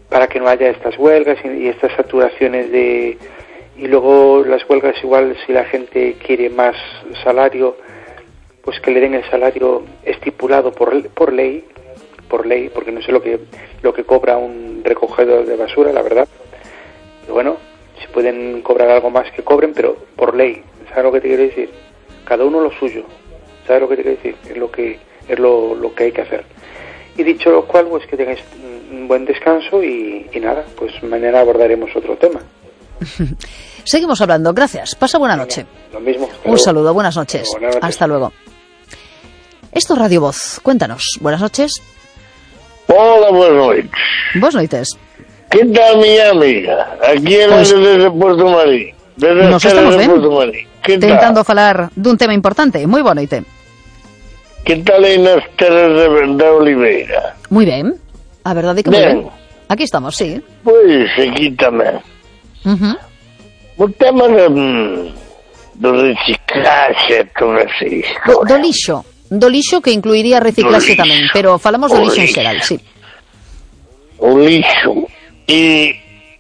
para que no haya estas huelgas y, y estas saturaciones de... Y luego las huelgas, igual si la gente quiere más salario, pues que le den el salario estipulado por, por ley, por ley, porque no sé lo que lo que cobra un recogedor de basura, la verdad. Pero bueno, si pueden cobrar algo más que cobren, pero por ley. ¿Sabes lo que te quiero decir? Cada uno lo suyo. ¿Sabes lo que te quiero decir? Es lo que es lo, lo que hay que hacer. Y dicho lo cual, pues que tengáis un buen descanso y, y nada, pues mañana abordaremos otro tema. Seguimos hablando. Gracias. Pasa buena noche. Lo mismo. Un luego. Saludo. Buenas noches. Buenas noches. Hasta luego. Esto es Radio Voz. Cuéntanos. Buenas noches. Hola, buenas noches. Buenas noches. ¿Qué tal, mi amiga? Aquí en pues, desde Puerto Marín. Desde nos estamos de Puerto Marín. Tentando falar dun tema importante. Moi boa noite. Que tal aí nas terras de, de Oliveira? Moi ben. A verdade que moi ben. Aquí estamos, sí. Pois, aquí tamén. Uh-huh. O tema de, do reciclaxe, todo así. Do, do lixo. Do lixo que incluiría reciclaxe tamén, pero falamos do lixo en xeral, sí. O lixo. E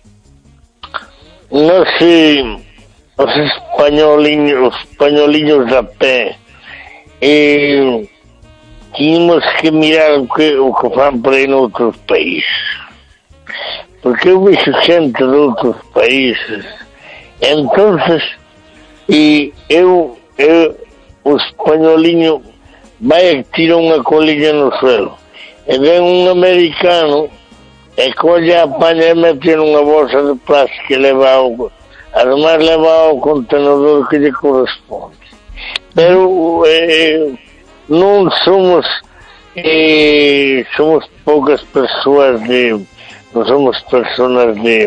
non sei, os españoliños, os españoliños da pé, e tínhamos que mirar o que, o que fan por aí noutros países. Porque eu vexo xente de outros países, entonces, e eu, eu o españoliño vai a tira unha colilla no suelo, e ven un americano e colle a paña e mete nunha bolsa de plástico e leva ao, ademais leva ao contenedor que lle corresponde. Pero eh, non somos eh, somos poucas persoas de non somos personas de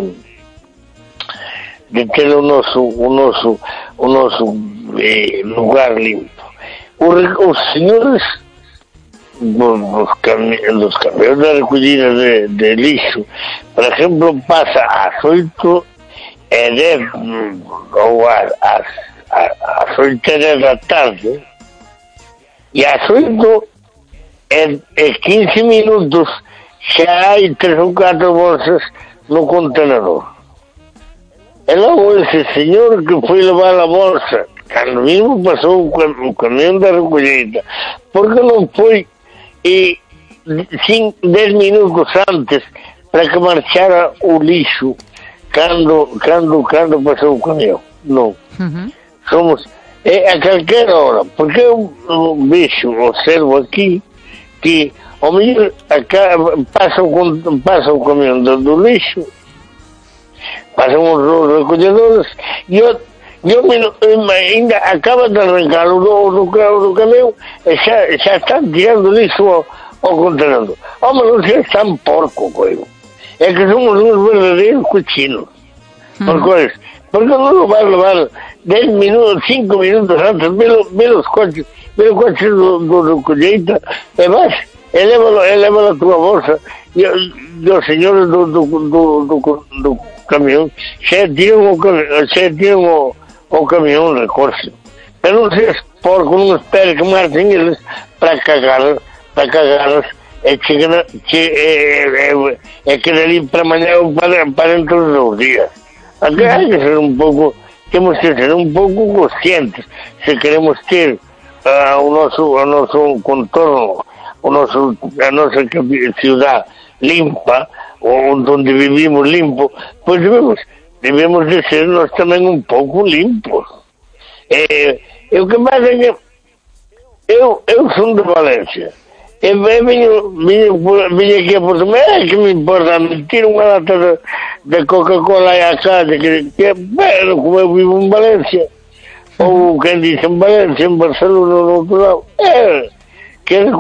de ter o noso o noso o noso eh, lugar limpo. O, os señores dos camiones de recollida de, de lixo, por exemplo, pasa ás oito e dez ou ás ás oito e dez da tarde e ás oito e, e quince minutos xa hai tres ou catro bolsas no contenedor. E logo ese señor que foi levar a bolsa, cando mismo pasou o camión de recollida, porque non foi e dez minutos antes para que marchara o lixo cando, cando, cando pasou o camión? Non. Uh-huh. Somos é a calquera hora, porque eu vexo, observo aquí que o mellor acá pasa o, pasa o camión do, do lixo, pasan os, os recolledores e eu Eu ainda acaba de arrancar o do, do, do camión e xa, xa están tirando lixo ao, ao contenedor. Home, non sei, están porco, coigo. É que somos uns verdadeiros cochinos. Mm. Por cois, porque non lo vai levar dez minutos, cinco minutos antes, ve os coches, ve o coche do, do, do colleita, e vas, eleva, eleva a tua bolsa, e os señores do, do, do, do, do camión xa tiran o camión, xa tiran o o camión recorse. Pero non se porco, non espere que marchen eles para cagar, para cagar e chegar, che, e, e, e que dali para mañá ou para, para dentro dos dous días. Aquí hai que ser un pouco, temos que ser un pouco conscientes se queremos ter uh, o noso, o noso contorno, o noso, a nosa ciudad limpa, ou onde vivimos limpo, pois debemos debemos de ser nós tamén un pouco limpos. Eh, e o que pasa é que eu, eu son de Valencia e viño, viño, viño aquí a Porto Marín, que me importa mentir unha lata de, de Coca-Cola aí a casa, que, que bueno, como eu vivo en Valencia, ou quen dice en Valencia, en Barcelona, no outro lado, eh, que é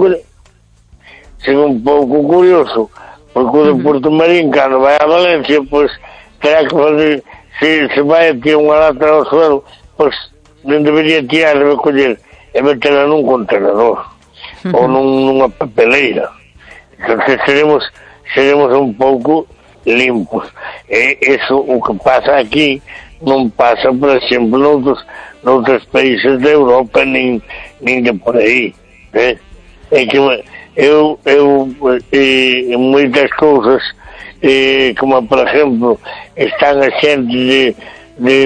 sigo un pouco curioso, porque o de Porto Marín, cando vai a Valencia, pois terá que fazer, se, se vai a tirar unha lata ao suelo, pois non debería tirar e recoller e meterla nun contenedor uh-huh. ou nun, nunha papeleira. Entón seremos seremos un pouco limpos. E eso o que pasa aquí non pasa, por exemplo, noutros, noutros países de Europa, nin, nin de por aí. Eh? É que eu, eu eh, moitas cousas eh, como por exemplo están a xente de de,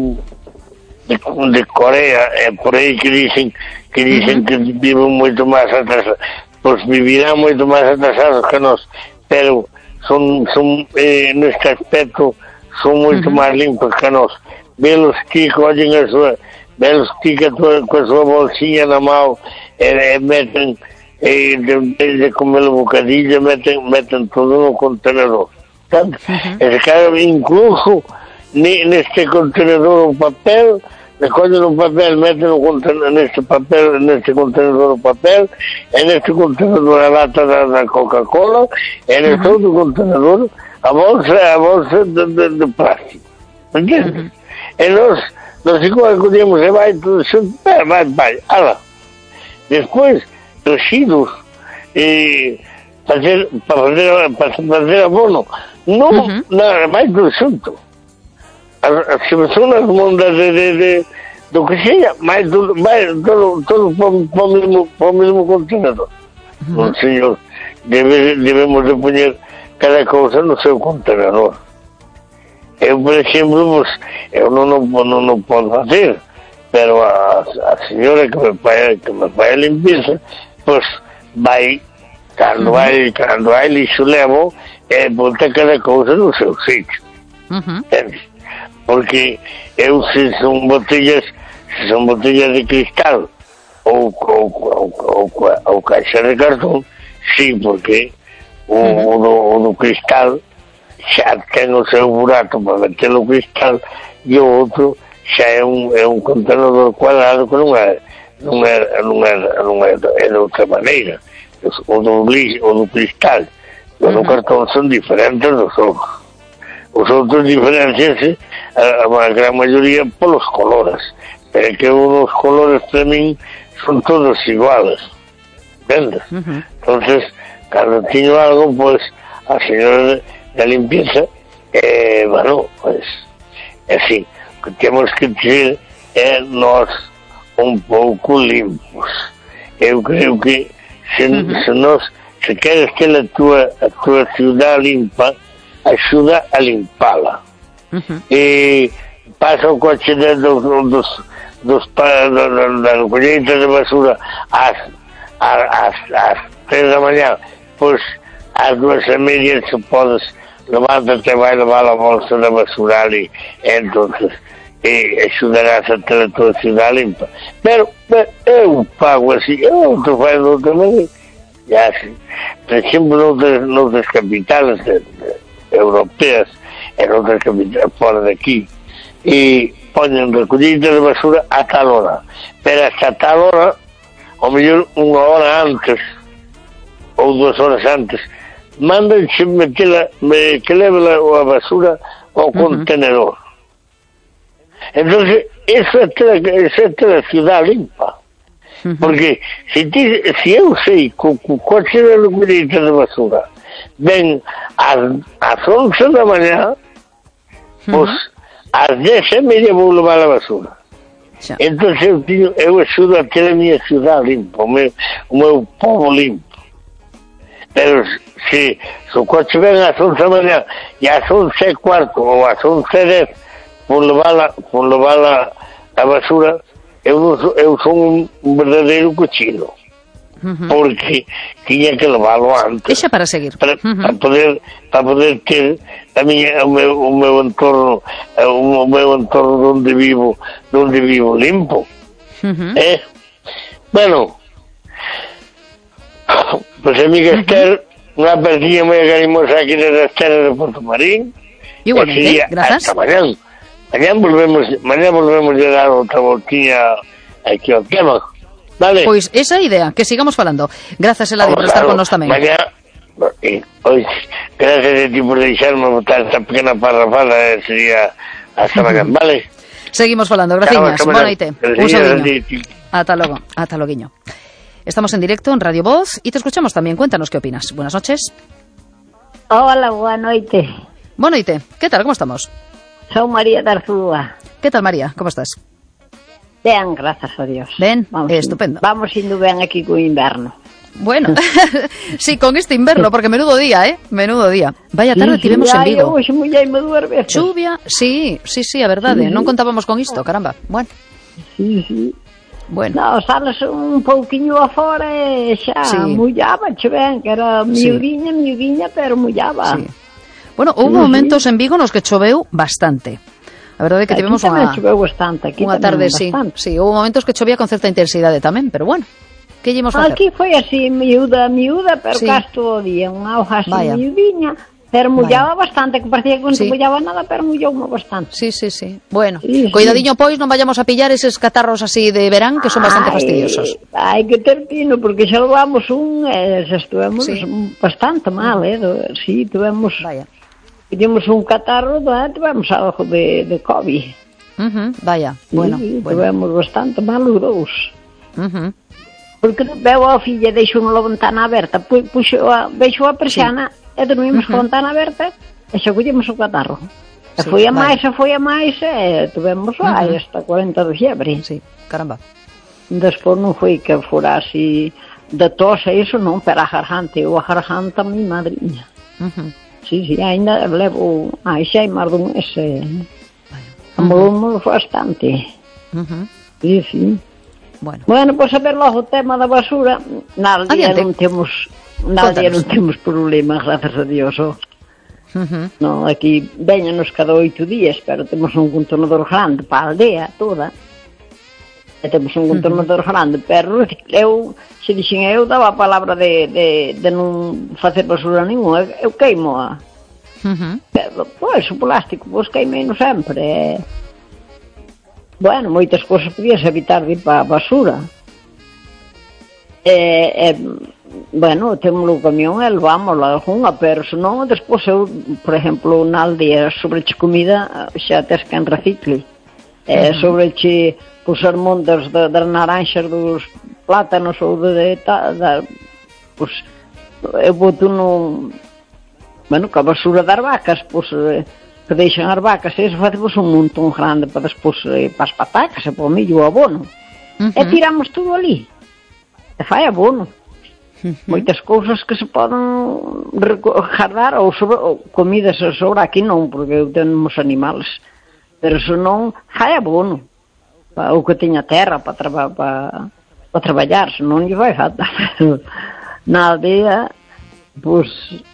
de, de Corea, eh, por aí que dicen que dicen uh-huh. que viven moito máis atrasados, pois vivirán moito máis atrasados que nós, pero son, son eh, neste aspecto son moito uh-huh. máis limpos que nós. Velos que collen a súa, velos que coa súa bolsinha na mão e, e meten e de, de comer o bocadillo meten, meten todo no contenedor, sabe? Uh-huh. E se cada incluso ni, neste contenedor o papel, le collen o papel, meten o contenedor, neste papel, neste contenedor o papel, e neste contenedor a lata da, da Coca-Cola, e neste uh-huh. outro contenedor a bolsa, a bolsa de, de, de plástico, entende? Uh-huh. E nós, nós igual acudimos e vai tudo xunto, vai, vai, vai, ala. Despois, resíduos, e fazer, para fazer, para fazer abono, non, uh-huh. na, vai tudo xunto. As, as personas mondas de, de, de, do que seja, vai tudo, vai todo, todo para o mesmo, para o mesmo contenedor. Uh-huh. O señor, debe, debemos de poñer cada cousa no seu contenedor. Eu, por exemplo, pues, eu non, non, non, non podo facer, pero a, a señora que me fai, que me fai a limpieza, pois, pues, vai, cando uh-huh. hai, cando hai lixo levo, e bota cada cousa no seu sitio. Uh-huh. Porque eu, se son botellas, se son botellas de cristal, ou, ou, ou, ou, ou, ou caixa de cartón, sí, porque o, uh-huh. o, do, o do cristal xa ten o seu burato para meter o cristal e o outro xa é un, é un contenedor cuadrado que non é non é, non é, non é, é de outra maneira. O do, o do cristal e o do cartón son diferentes dos outros. Os outros diferencianse a, a gran maioría polos colores, pero que os colores para min son todos iguales, entendes? Uh-huh. Entonces, cando tiño algo, pues a señora da limpieza, eh, bueno, pues, así, o que temos que ter é nós un pouco limpos. Eu creo que se, uh-huh. se nós, se queres ter a tua, a tua ciudad limpa, axuda a limpala. Uh-huh. E pasa o coche de, dos, dos, dos, dos da colleita de basura ás, ás, ás tres da mañá, pois ás duas e media se podes levántate e vai levar a bolsa da basura ali, entonces e axudarás a ter a tua ciudad limpa. Pero, pero eu pago así, eu te faz de outra maneira, ya así. Por exemplo, noutras, noutras capitales de, de, europeas e noutras capitales fora de aquí, e poñen recollida de basura a tal hora, pero hasta tal hora, ou mellor unha hora antes ou duas horas antes, mandanse metela, me, que leve a basura ao uh-huh. contenedor. Entonces, esa é a ciudad limpa. Uh-huh. Porque se, ti, se eu sei que o coche de recollida de basura ven ás, ás once da mañá, uh-huh. pois ás dez e media vou levar a basura. Xa. Entón eu, tiño, eu axudo a ter a minha ciudad limpa, o meu, o meu povo limpo. Pero se, se o coche ven ás once da mañá e ás once e cuarto ou ás once e dez por levar por levar a basura, eu, non sou, eu son un, un verdadeiro cochino. Uh-huh. Porque tiña que leválo antes. Ixa para seguir. Para, uh-huh. para poder para poder ter a miña, o meu, o meu entorno, o meu entorno onde vivo, onde vivo limpo. Uh-huh. Eh? Bueno, pues amiga uh-huh. Esther, unha partida moi agarimosa aquí desde as terras de Porto Marín. Igualmente, gracias. Hasta mañán. Mañán volvemos, mañán volvemos a dar outra voltinha aquí ao tema. Vale. Pois esa idea, que sigamos falando. Gracias, Eladio, por estar con nos tamén. Mañá, eh, hoy, gracias a ti por deixarme botar esta pequena parrafada, eh, sería hasta mañán, vale? Seguimos falando, graciñas. Boa noite. Un saludiño. Ata logo, ata loguiño. Estamos en directo en Radio Voz y te escuchamos también. Cuéntanos qué opinas. Buenas noches. Hola, boa noite. Boa noite. ¿Qué tal? ¿Cómo estamos? Son María Tarzúa. ¿Qué tal, María? ¿Cómo estás? Ben, grazas a Dios. Ben, vamos eh, estupendo. Indo, vamos indo ben aquí co inverno. Bueno, sí, con este inverno, porque menudo día, ¿eh? Menudo día. Vaya tarde sí, tivemos en Vigo. Hoxe mulleime dúas veces. Chuvia, sí, sí, sí, a verdade, sí. Non contábamos con isto, caramba. Bueno. Sí, sí. Bueno. No, sales un pouquiño afora e xa sí. mullaba, che ben, que era miudiña, sí. miudiña, pero mullaba. Sí. Bueno, houve sí, momentos sí. en Vigo nos que choveu bastante. A verdade é que tivemos unha choveu bastante, aquí unha tarde, sí, sí, houve momentos que chovía con certa intensidade tamén, pero bueno. Que llevamos a facer? Aquí foi así, miúda, miúda, pero sí. casto o día, unha hoja así Vaya. miudiña, pero mullaba Vaya. bastante, que parecía que non sí. mullaba nada, pero mullou bastante. Sí, sí, sí. Bueno, sí, cuidadiño, sí. pois, non vayamos a pillar eses catarros así de verán, que son bastante ay, fastidiosos. Hai que ter tino, porque xa levamos un, eh, xa estuvemos sí. bastante mal, eh, do, sí, tuvemos, Vaya. Tuvemos un catarro, eh, tuvemos algo de, de COVID. Uh-huh. Vaya, bueno. Sí, bueno. tuvemos bastante mal os dous. Uh-huh. Porque veo a filla, deixo unha ventana aberta, pu, puxo a, veixo a persiana sí. e dormimos uh-huh. con a ventana aberta e xa collemos o catarro. E sí, foi a máis, e foi a máis, e tuvemos uh-huh. aí hasta cuarenta de fiebre. Sí, caramba. Despois non foi que fora así de tos e iso non, pero a garganta, ou a garganta mi madriña. Uh-huh. Sí, sí, ainda levo, ai, xa hai máis dun mes, e amolomos uh-huh. bastante. Uh-huh. Sí, sí. Bueno, bueno, pois a ver logo o tema da basura, na aldea non temos, na aldea non temos problemas, gracias a Dios. Oh. Uh-huh. No, aquí veñanos cada oito días, pero temos un contenedor grande para a aldea toda. E temos un contenedor uh-huh. grande, pero eu, se dixen eu, daba a palabra de, de, de non facer basura ninguna, eu queimo a. Uh-huh. Pois, o plástico, pois queimei-no sempre, e... Bueno, moitas cousas podías evitar de ir para a basura. E, e, bueno, temos o camión e levámoslo algunha, pero senón, despois eu, por exemplo, na aldea, sobre che comida, xa tes que en recicle. E, uh-huh. sobre che, pois, as mondas de, das naranxas, dos plátanos ou de, de, de pois, eu boto no, bueno, que a basura das vacas, pois, que deixan as vacas, e iso facemos un montón grande para despois, eh, para as patacas, e para o millo, o abono. Uh-huh. E tiramos tudo ali. E fai abono. Uh-huh. Moitas cousas que se poden guardar, ou, sobre, ou comida se sobra, aquí non, porque temos animales. Pero se non, fai abono. O que teña terra para, traba, para, para traballar, se non lle vai falta. Na aldea, pois,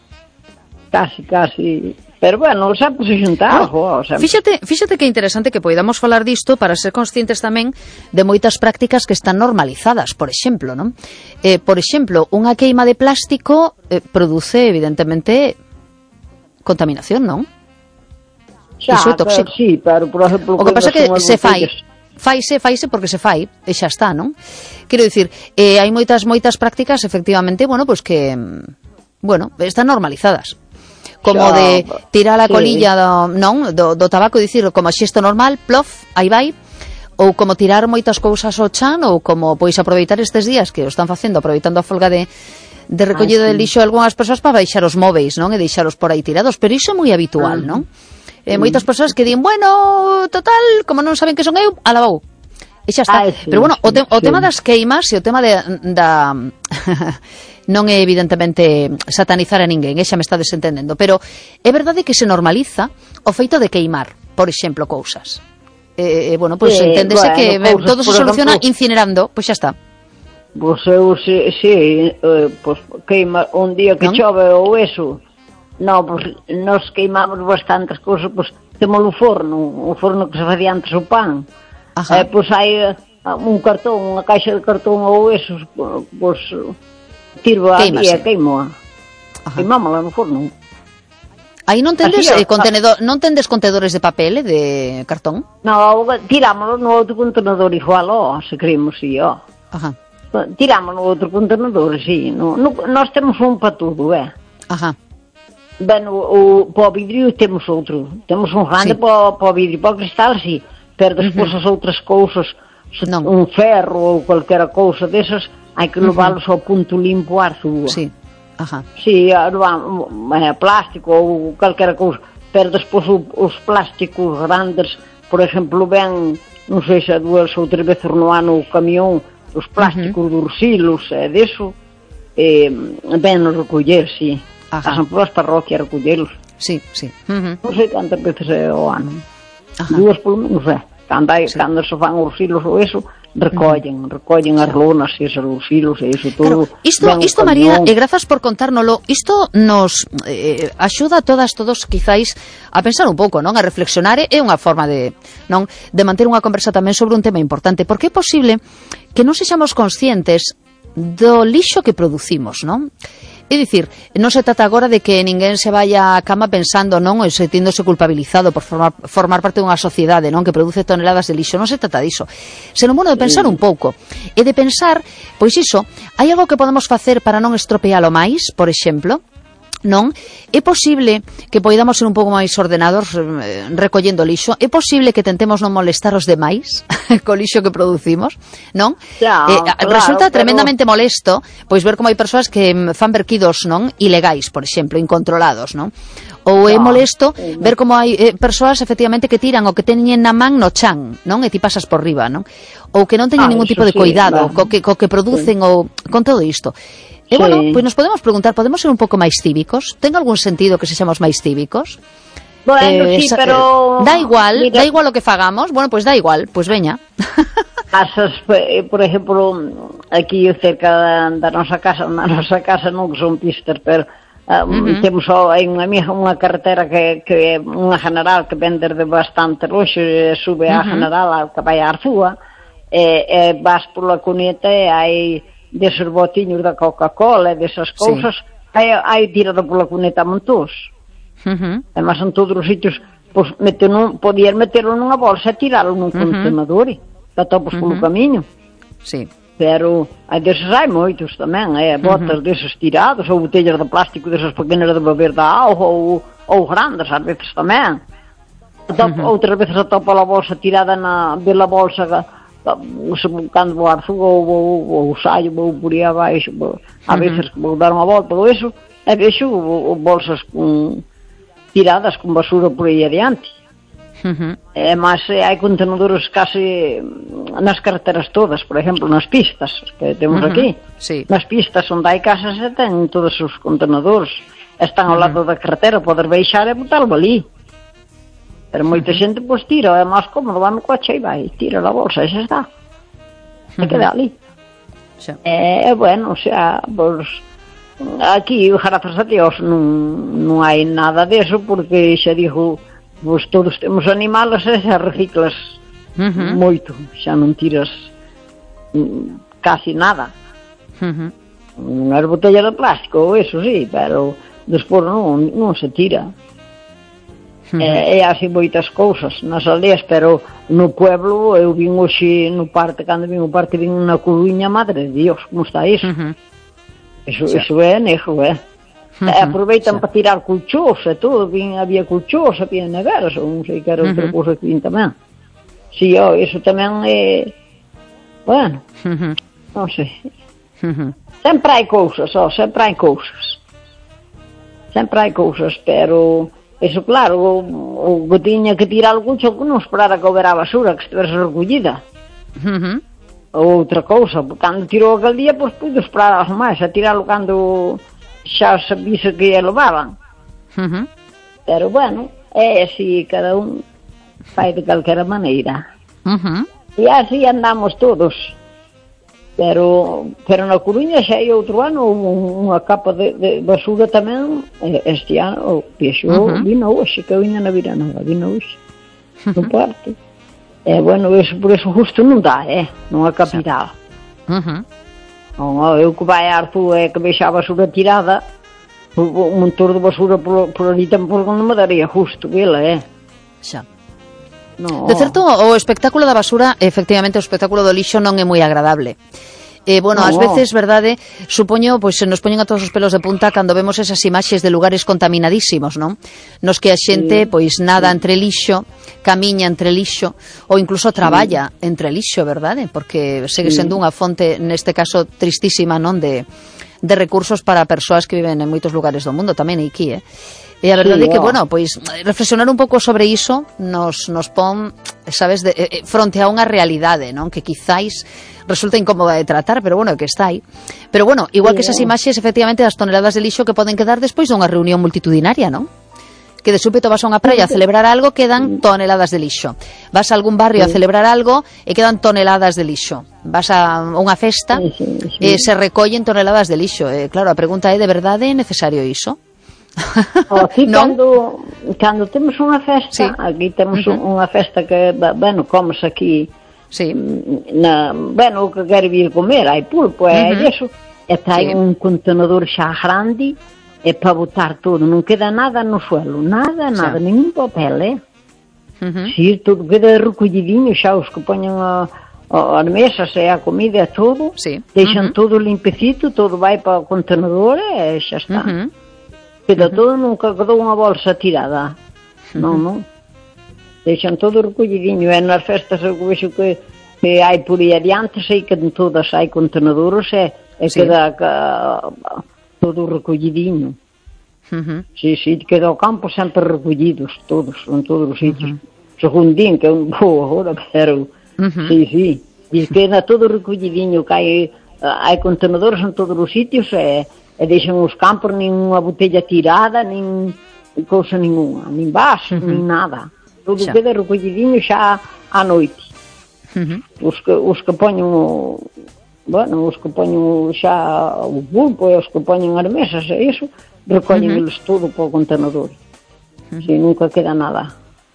casi, casi... Pero bueno, sempre se xunta algo. Oh, fíxate, fíxate que interesante que poidamos falar disto para ser conscientes tamén de moitas prácticas que están normalizadas, por exemplo, non? Eh, por exemplo, unha queima de plástico eh, produce, evidentemente, contaminación, non? Xa, iso é tóxico. Pero, sí, pero, por exemplo, o que pasa é que se fai, faise, faise porque se fai, e xa está, non? Quero dicir, eh, hai moitas, moitas prácticas, efectivamente, bueno, pues que, bueno, están normalizadas. Como xa, de tirar a colilla sí. do, non, do, do tabaco e dicir como xesto normal, plof, aí vai, ou como tirar moitas cousas ao chan, ou como pois aproveitar estes días que o están facendo, aproveitando a folga de, de recollida ah, sí. de lixo algunhas persoas para baixar os móveis, non, e deixaros por aí tirados, pero iso é moi habitual, ah, non? Eh, moitas persoas que din, bueno, total, como non saben que son eu, alabou. E xa está. Ay, sí, pero bueno, sí, o, te, o sí. tema das queimas e o tema de, da... non é evidentemente satanizar a ninguén, xa me está desentendendo, pero é verdade que se normaliza o feito de queimar, por exemplo, cousas. E, eh, bueno, pois pues, eh, enténdese bueno, que cousas, todo se soluciona exemplo, incinerando, pois xa está. Pois eu, si, si eh, pois queima un día que ¿no? chove ou eso, non, pois nos queimamos bastantes cousas, pois temos o forno, o forno que se facía antes o pan, e eh, pois hai un cartón, unha caixa de cartón ou eso, pois... tiro a día, queimo-a. Queimámola no forno. Aí non tendes eh, contenedor, non tendes contenedores de papel, de cartón? No, tirámoslo no outro contenedor igual, ó, se queremos, sí, ó. Ajá. Tirámoslo no outro contenedor, sí. No, no, nós temos un para tudo, eh. Ajá. Ben, o, o, para o vidrio temos outro. Temos un grande sí. para, para o vidrio, para o cristal, sí. Pero despois uh-huh. as outras cousas, non. Un ferro ou calquera cousa desas, hai que leválos uh-huh. ao punto limpo a súa. Sí, ajá. Sí, é, plástico ou calquera cousa, pero despois os plásticos grandes, por exemplo, ven, non sei se dúas ou tres veces no ano o camión, os plásticos uh-huh. dos silos, é deso, eh, ven a recoller, sí. Ajá. Pasan polas parroquias a recollelos. Sí, sí. Uh-huh. Non sei cantas veces é o ano. Ajá. Dúas polo menos é. Cando, hai, Sí. cando se fan os filos ou eso, recollen, uh-huh. recollen as lonas e esos os filos e iso todo. Claro, isto, isto María, e grazas por contárnolo, isto nos eh, axuda a todas, todos, quizáis, a pensar un pouco, non? A reflexionar, é unha forma de, non? De manter unha conversa tamén sobre un tema importante, porque é posible que non sexamos conscientes do lixo que producimos, non? É dicir, non se trata agora de que ninguén se vaya á cama pensando, non, ou sentíndose culpabilizado por formar, formar parte dunha sociedade, non, que produce toneladas de lixo. Non se trata diso. Senón, bueno, de pensar un pouco. E de pensar, pois iso, hai algo que podemos facer para non estropealo máis, por exemplo, non? É posible que poidamos ser un pouco máis ordenados eh, recollendo lixo. É posible que tentemos non molestar os demais co lixo que producimos, non? Ya, eh, claro, resulta pero... tremendamente molesto pois ver como hai persoas que fan verquidos, non, ilegais, por exemplo, incontrolados, non? Ou é molesto ver como hai eh, persoas efectivamente que tiran o que teñen na man no chan, non? E ti pasas por riba, non? Ou que non teñen ah, ningún tipo de sí, cuidado vale. co que, co que producen, sí. Ou con todo isto. E, sí. Bueno, pois pues nos podemos preguntar, podemos ser un pouco máis cívicos? Ten algún sentido que sexamos máis cívicos? Bueno, eh, sí, pero... Da igual, mira... da igual o que fagamos. Bueno, pois pues da igual, pois pues veña. Asas, por exemplo, aquí cerca da, da nosa casa, na nosa casa non son pistas, pero uh, uh-huh. temos só, hai unha, unha carretera que, que é unha general que ven desde bastante longe, sube uh-huh. a general, a que vai a Arzúa, e, e vas pola cuneta e hai deses botiños da Coca-Cola e desas cousas, sí. hai, hai tirado pola cuneta a montós. Uh-huh. Además, en todos os sitios, pues, meter podías meterlo nunha bolsa e tiralo nun uh-huh. contenedor, que atopos uh-huh. polo camiño. Sí. Pero hai deses hai moitos tamén, é, botas uh-huh. deses tirados, ou botellas de plástico desas pequenas de beber da auga, ou, ou grandes, ás veces tamén. Uh-huh. Outras veces atopa a bolsa tirada na, de la bolsa cando vou Arzúa ou, ou, ou saio, vou por aí abaixo, a veces uh-huh. vou dar unha volta, todo eso, e vexo bolsas con, tiradas con basura por aí adiante. Uh-huh. E máis hai contenedores case nas carreteras todas, por exemplo, nas pistas que temos uh-huh. aquí. Sí. Nas pistas onde hai casas e ten todos os contenedores, están ao lado uh-huh. da carretera, poder baixar e botarlo ali. Pero moita uh-huh. xente, pois, tira, é máis cómodo, vai no coche e vai, tira a bolsa, e xa está. Uh-huh. E queda ali. Sí. E, bueno, o sea, pois, aquí, grazas a Dios, non, non hai nada deso, porque xa digo, pois, todos temos animales e xa reciclas uh-huh. moito, xa non tiras casi nada. Uh-huh. Unhas botellas de plástico, eso sí, pero despois non, non se tira. Uh-huh. É, é así moitas cousas nas aldeas, pero no pueblo eu vin hoxe no parte, cando vin o parte vin na Coruña, madre de Dios, como está iso? Uh-huh. Eso, sí. Eso é negro, é. Uh-huh. E aproveitan sí. para tirar colchós e todo, vin, había colchós, había neveras, ou non sei que era outra uh-huh. cousa que vin tamén. Si, sí, oh, eso tamén é... Bueno, uh-huh. non sei. Uh-huh. Sempre hai cousas, oh, sempre hai cousas. Sempre hai cousas, pero... Eso, claro, o, o que tiña que tirar algún choco non esperara que houbera a basura, que estivese recollida. Uh-huh. Ou outra cousa, cando tirou aquel día, pois puido esperar algo máis, a tirarlo cando xa sabise que levaban. Uh-huh. Pero, bueno, é así, cada un fai de calquera maneira. Uh-huh. E así andamos todos. Pero, pero na Coruña xa hai outro ano unha capa de, de basura tamén, este ano, piexo, uh-huh. vino hoxe, que eu viña na Viranova, vino hoxe, uh-huh. no parte. E, bueno, eso, por eso justo non dá, eh, non a capital. Uh-huh. Non, eu que vai a Arzúa e que vexa a basura tirada, un montón de basura por, por ali tampouco non me daría justo, vela, eh. Xa. No. De certo, o espectáculo da basura, efectivamente, o espectáculo do lixo non é moi agradable. Eh, bueno, no. Ás veces, verdade, supoño, pois se nos poñen a todos os pelos de punta cando vemos esas imaxes de lugares contaminadísimos, non? Nos que a xente, sí. pois nada sí. entre lixo, camiña entre lixo, ou incluso traballa sí. entre lixo, verdade? Porque segue sí. sendo unha fonte, neste caso, tristísima, non? De, de recursos para persoas que viven en moitos lugares do mundo, tamén aquí, eh? E a verdade é sí, que, bueno, pois reflexionar un pouco sobre iso nos, nos pon sabes, de, eh, fronte a unha realidade, non? Que quizáis resulta incómoda de tratar, pero bueno, que está aí. Pero bueno, igual sí, que esas imaxes, efectivamente, das toneladas de lixo que poden quedar despois dunha reunión multitudinaria, non? Que de súpeto vas a unha praia a celebrar algo, quedan toneladas de lixo. Vas a algún barrio a celebrar algo e quedan toneladas de lixo. Vas a unha festa sí, sí, sí. e se recollen toneladas de lixo. Eh, claro, a pregunta é, de verdade é necesario iso? Aquí ¿no? cando, cando temos unha festa, sí. aquí temos uh -huh. unha festa que, bueno, comes aquí, sí. na, bueno, o que quer vir comer, hai pulpo, uh -huh. e iso, e trae sí. un contenedor xa grande, é para botar todo, non queda nada no suelo, nada, nada, sí. ningún papel, eh? Uh -huh. Si, todo queda recollidinho, xa os que poñen a, a, as mesas e a comida e todo, sí. deixan uh -huh. todo limpecito, todo vai para o contenedor e xa está. Uh -huh. Queda uh -huh. todo, nunca quedou unha bolsa tirada, uh -huh. non, non. Deixan todo recollidinho, e nas festas eu vexo que, que hai por aí adiante, sei que en todas hai contenedores e, e sí. queda... Que, todo recollidinho. Uh -huh. Sí, sí, queda o campo sempre recollidos, todos, en todos os sitios. Uh -huh. Según din, que é un pouco agora, pero, uh -huh. sí, sí, e queda todo recollidinho, que hai, hai contenedores en todos os sitios, e, e deixan os campos, nin unha botella tirada, nin cousa ninguna, nin vaso, uh -huh. nin nada. Todo xa. Queda recollidinho xa á noite. Uh -huh. Os que, os que poñen o... Bueno, os que poñen xa o pulpo e os que poñen as mesas e iso, recollen uh -huh. eles todo para o contenedor. Uh -huh. Si, nunca queda nada.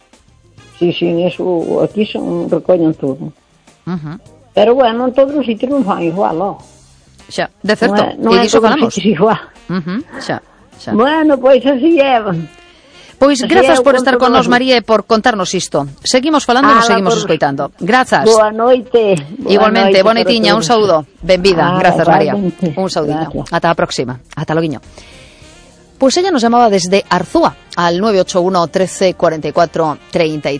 Si, si, eso, aquí son, recollen todo. Uh -huh. Pero bueno, en todos os sitios non fan igual, ó. Xa, de certo, non é, non e diso falamos. Igual. Uh -huh. Xa, xa. Bueno, pois así é. Pois grazas por estar con nos, María, e por contarnos isto. Seguimos falando e nos seguimos por... escoitando. Grazas. Boa noite. Boa Igualmente, bonetiña, un saúdo. Benvida, ah, grazas, María. Un saudinho. Ata a próxima. Ata loguiño. Pues ella nos llamaba desde Arzúa al nueve ocho uno, trece, cuarenta y cuatro, treinta y tres.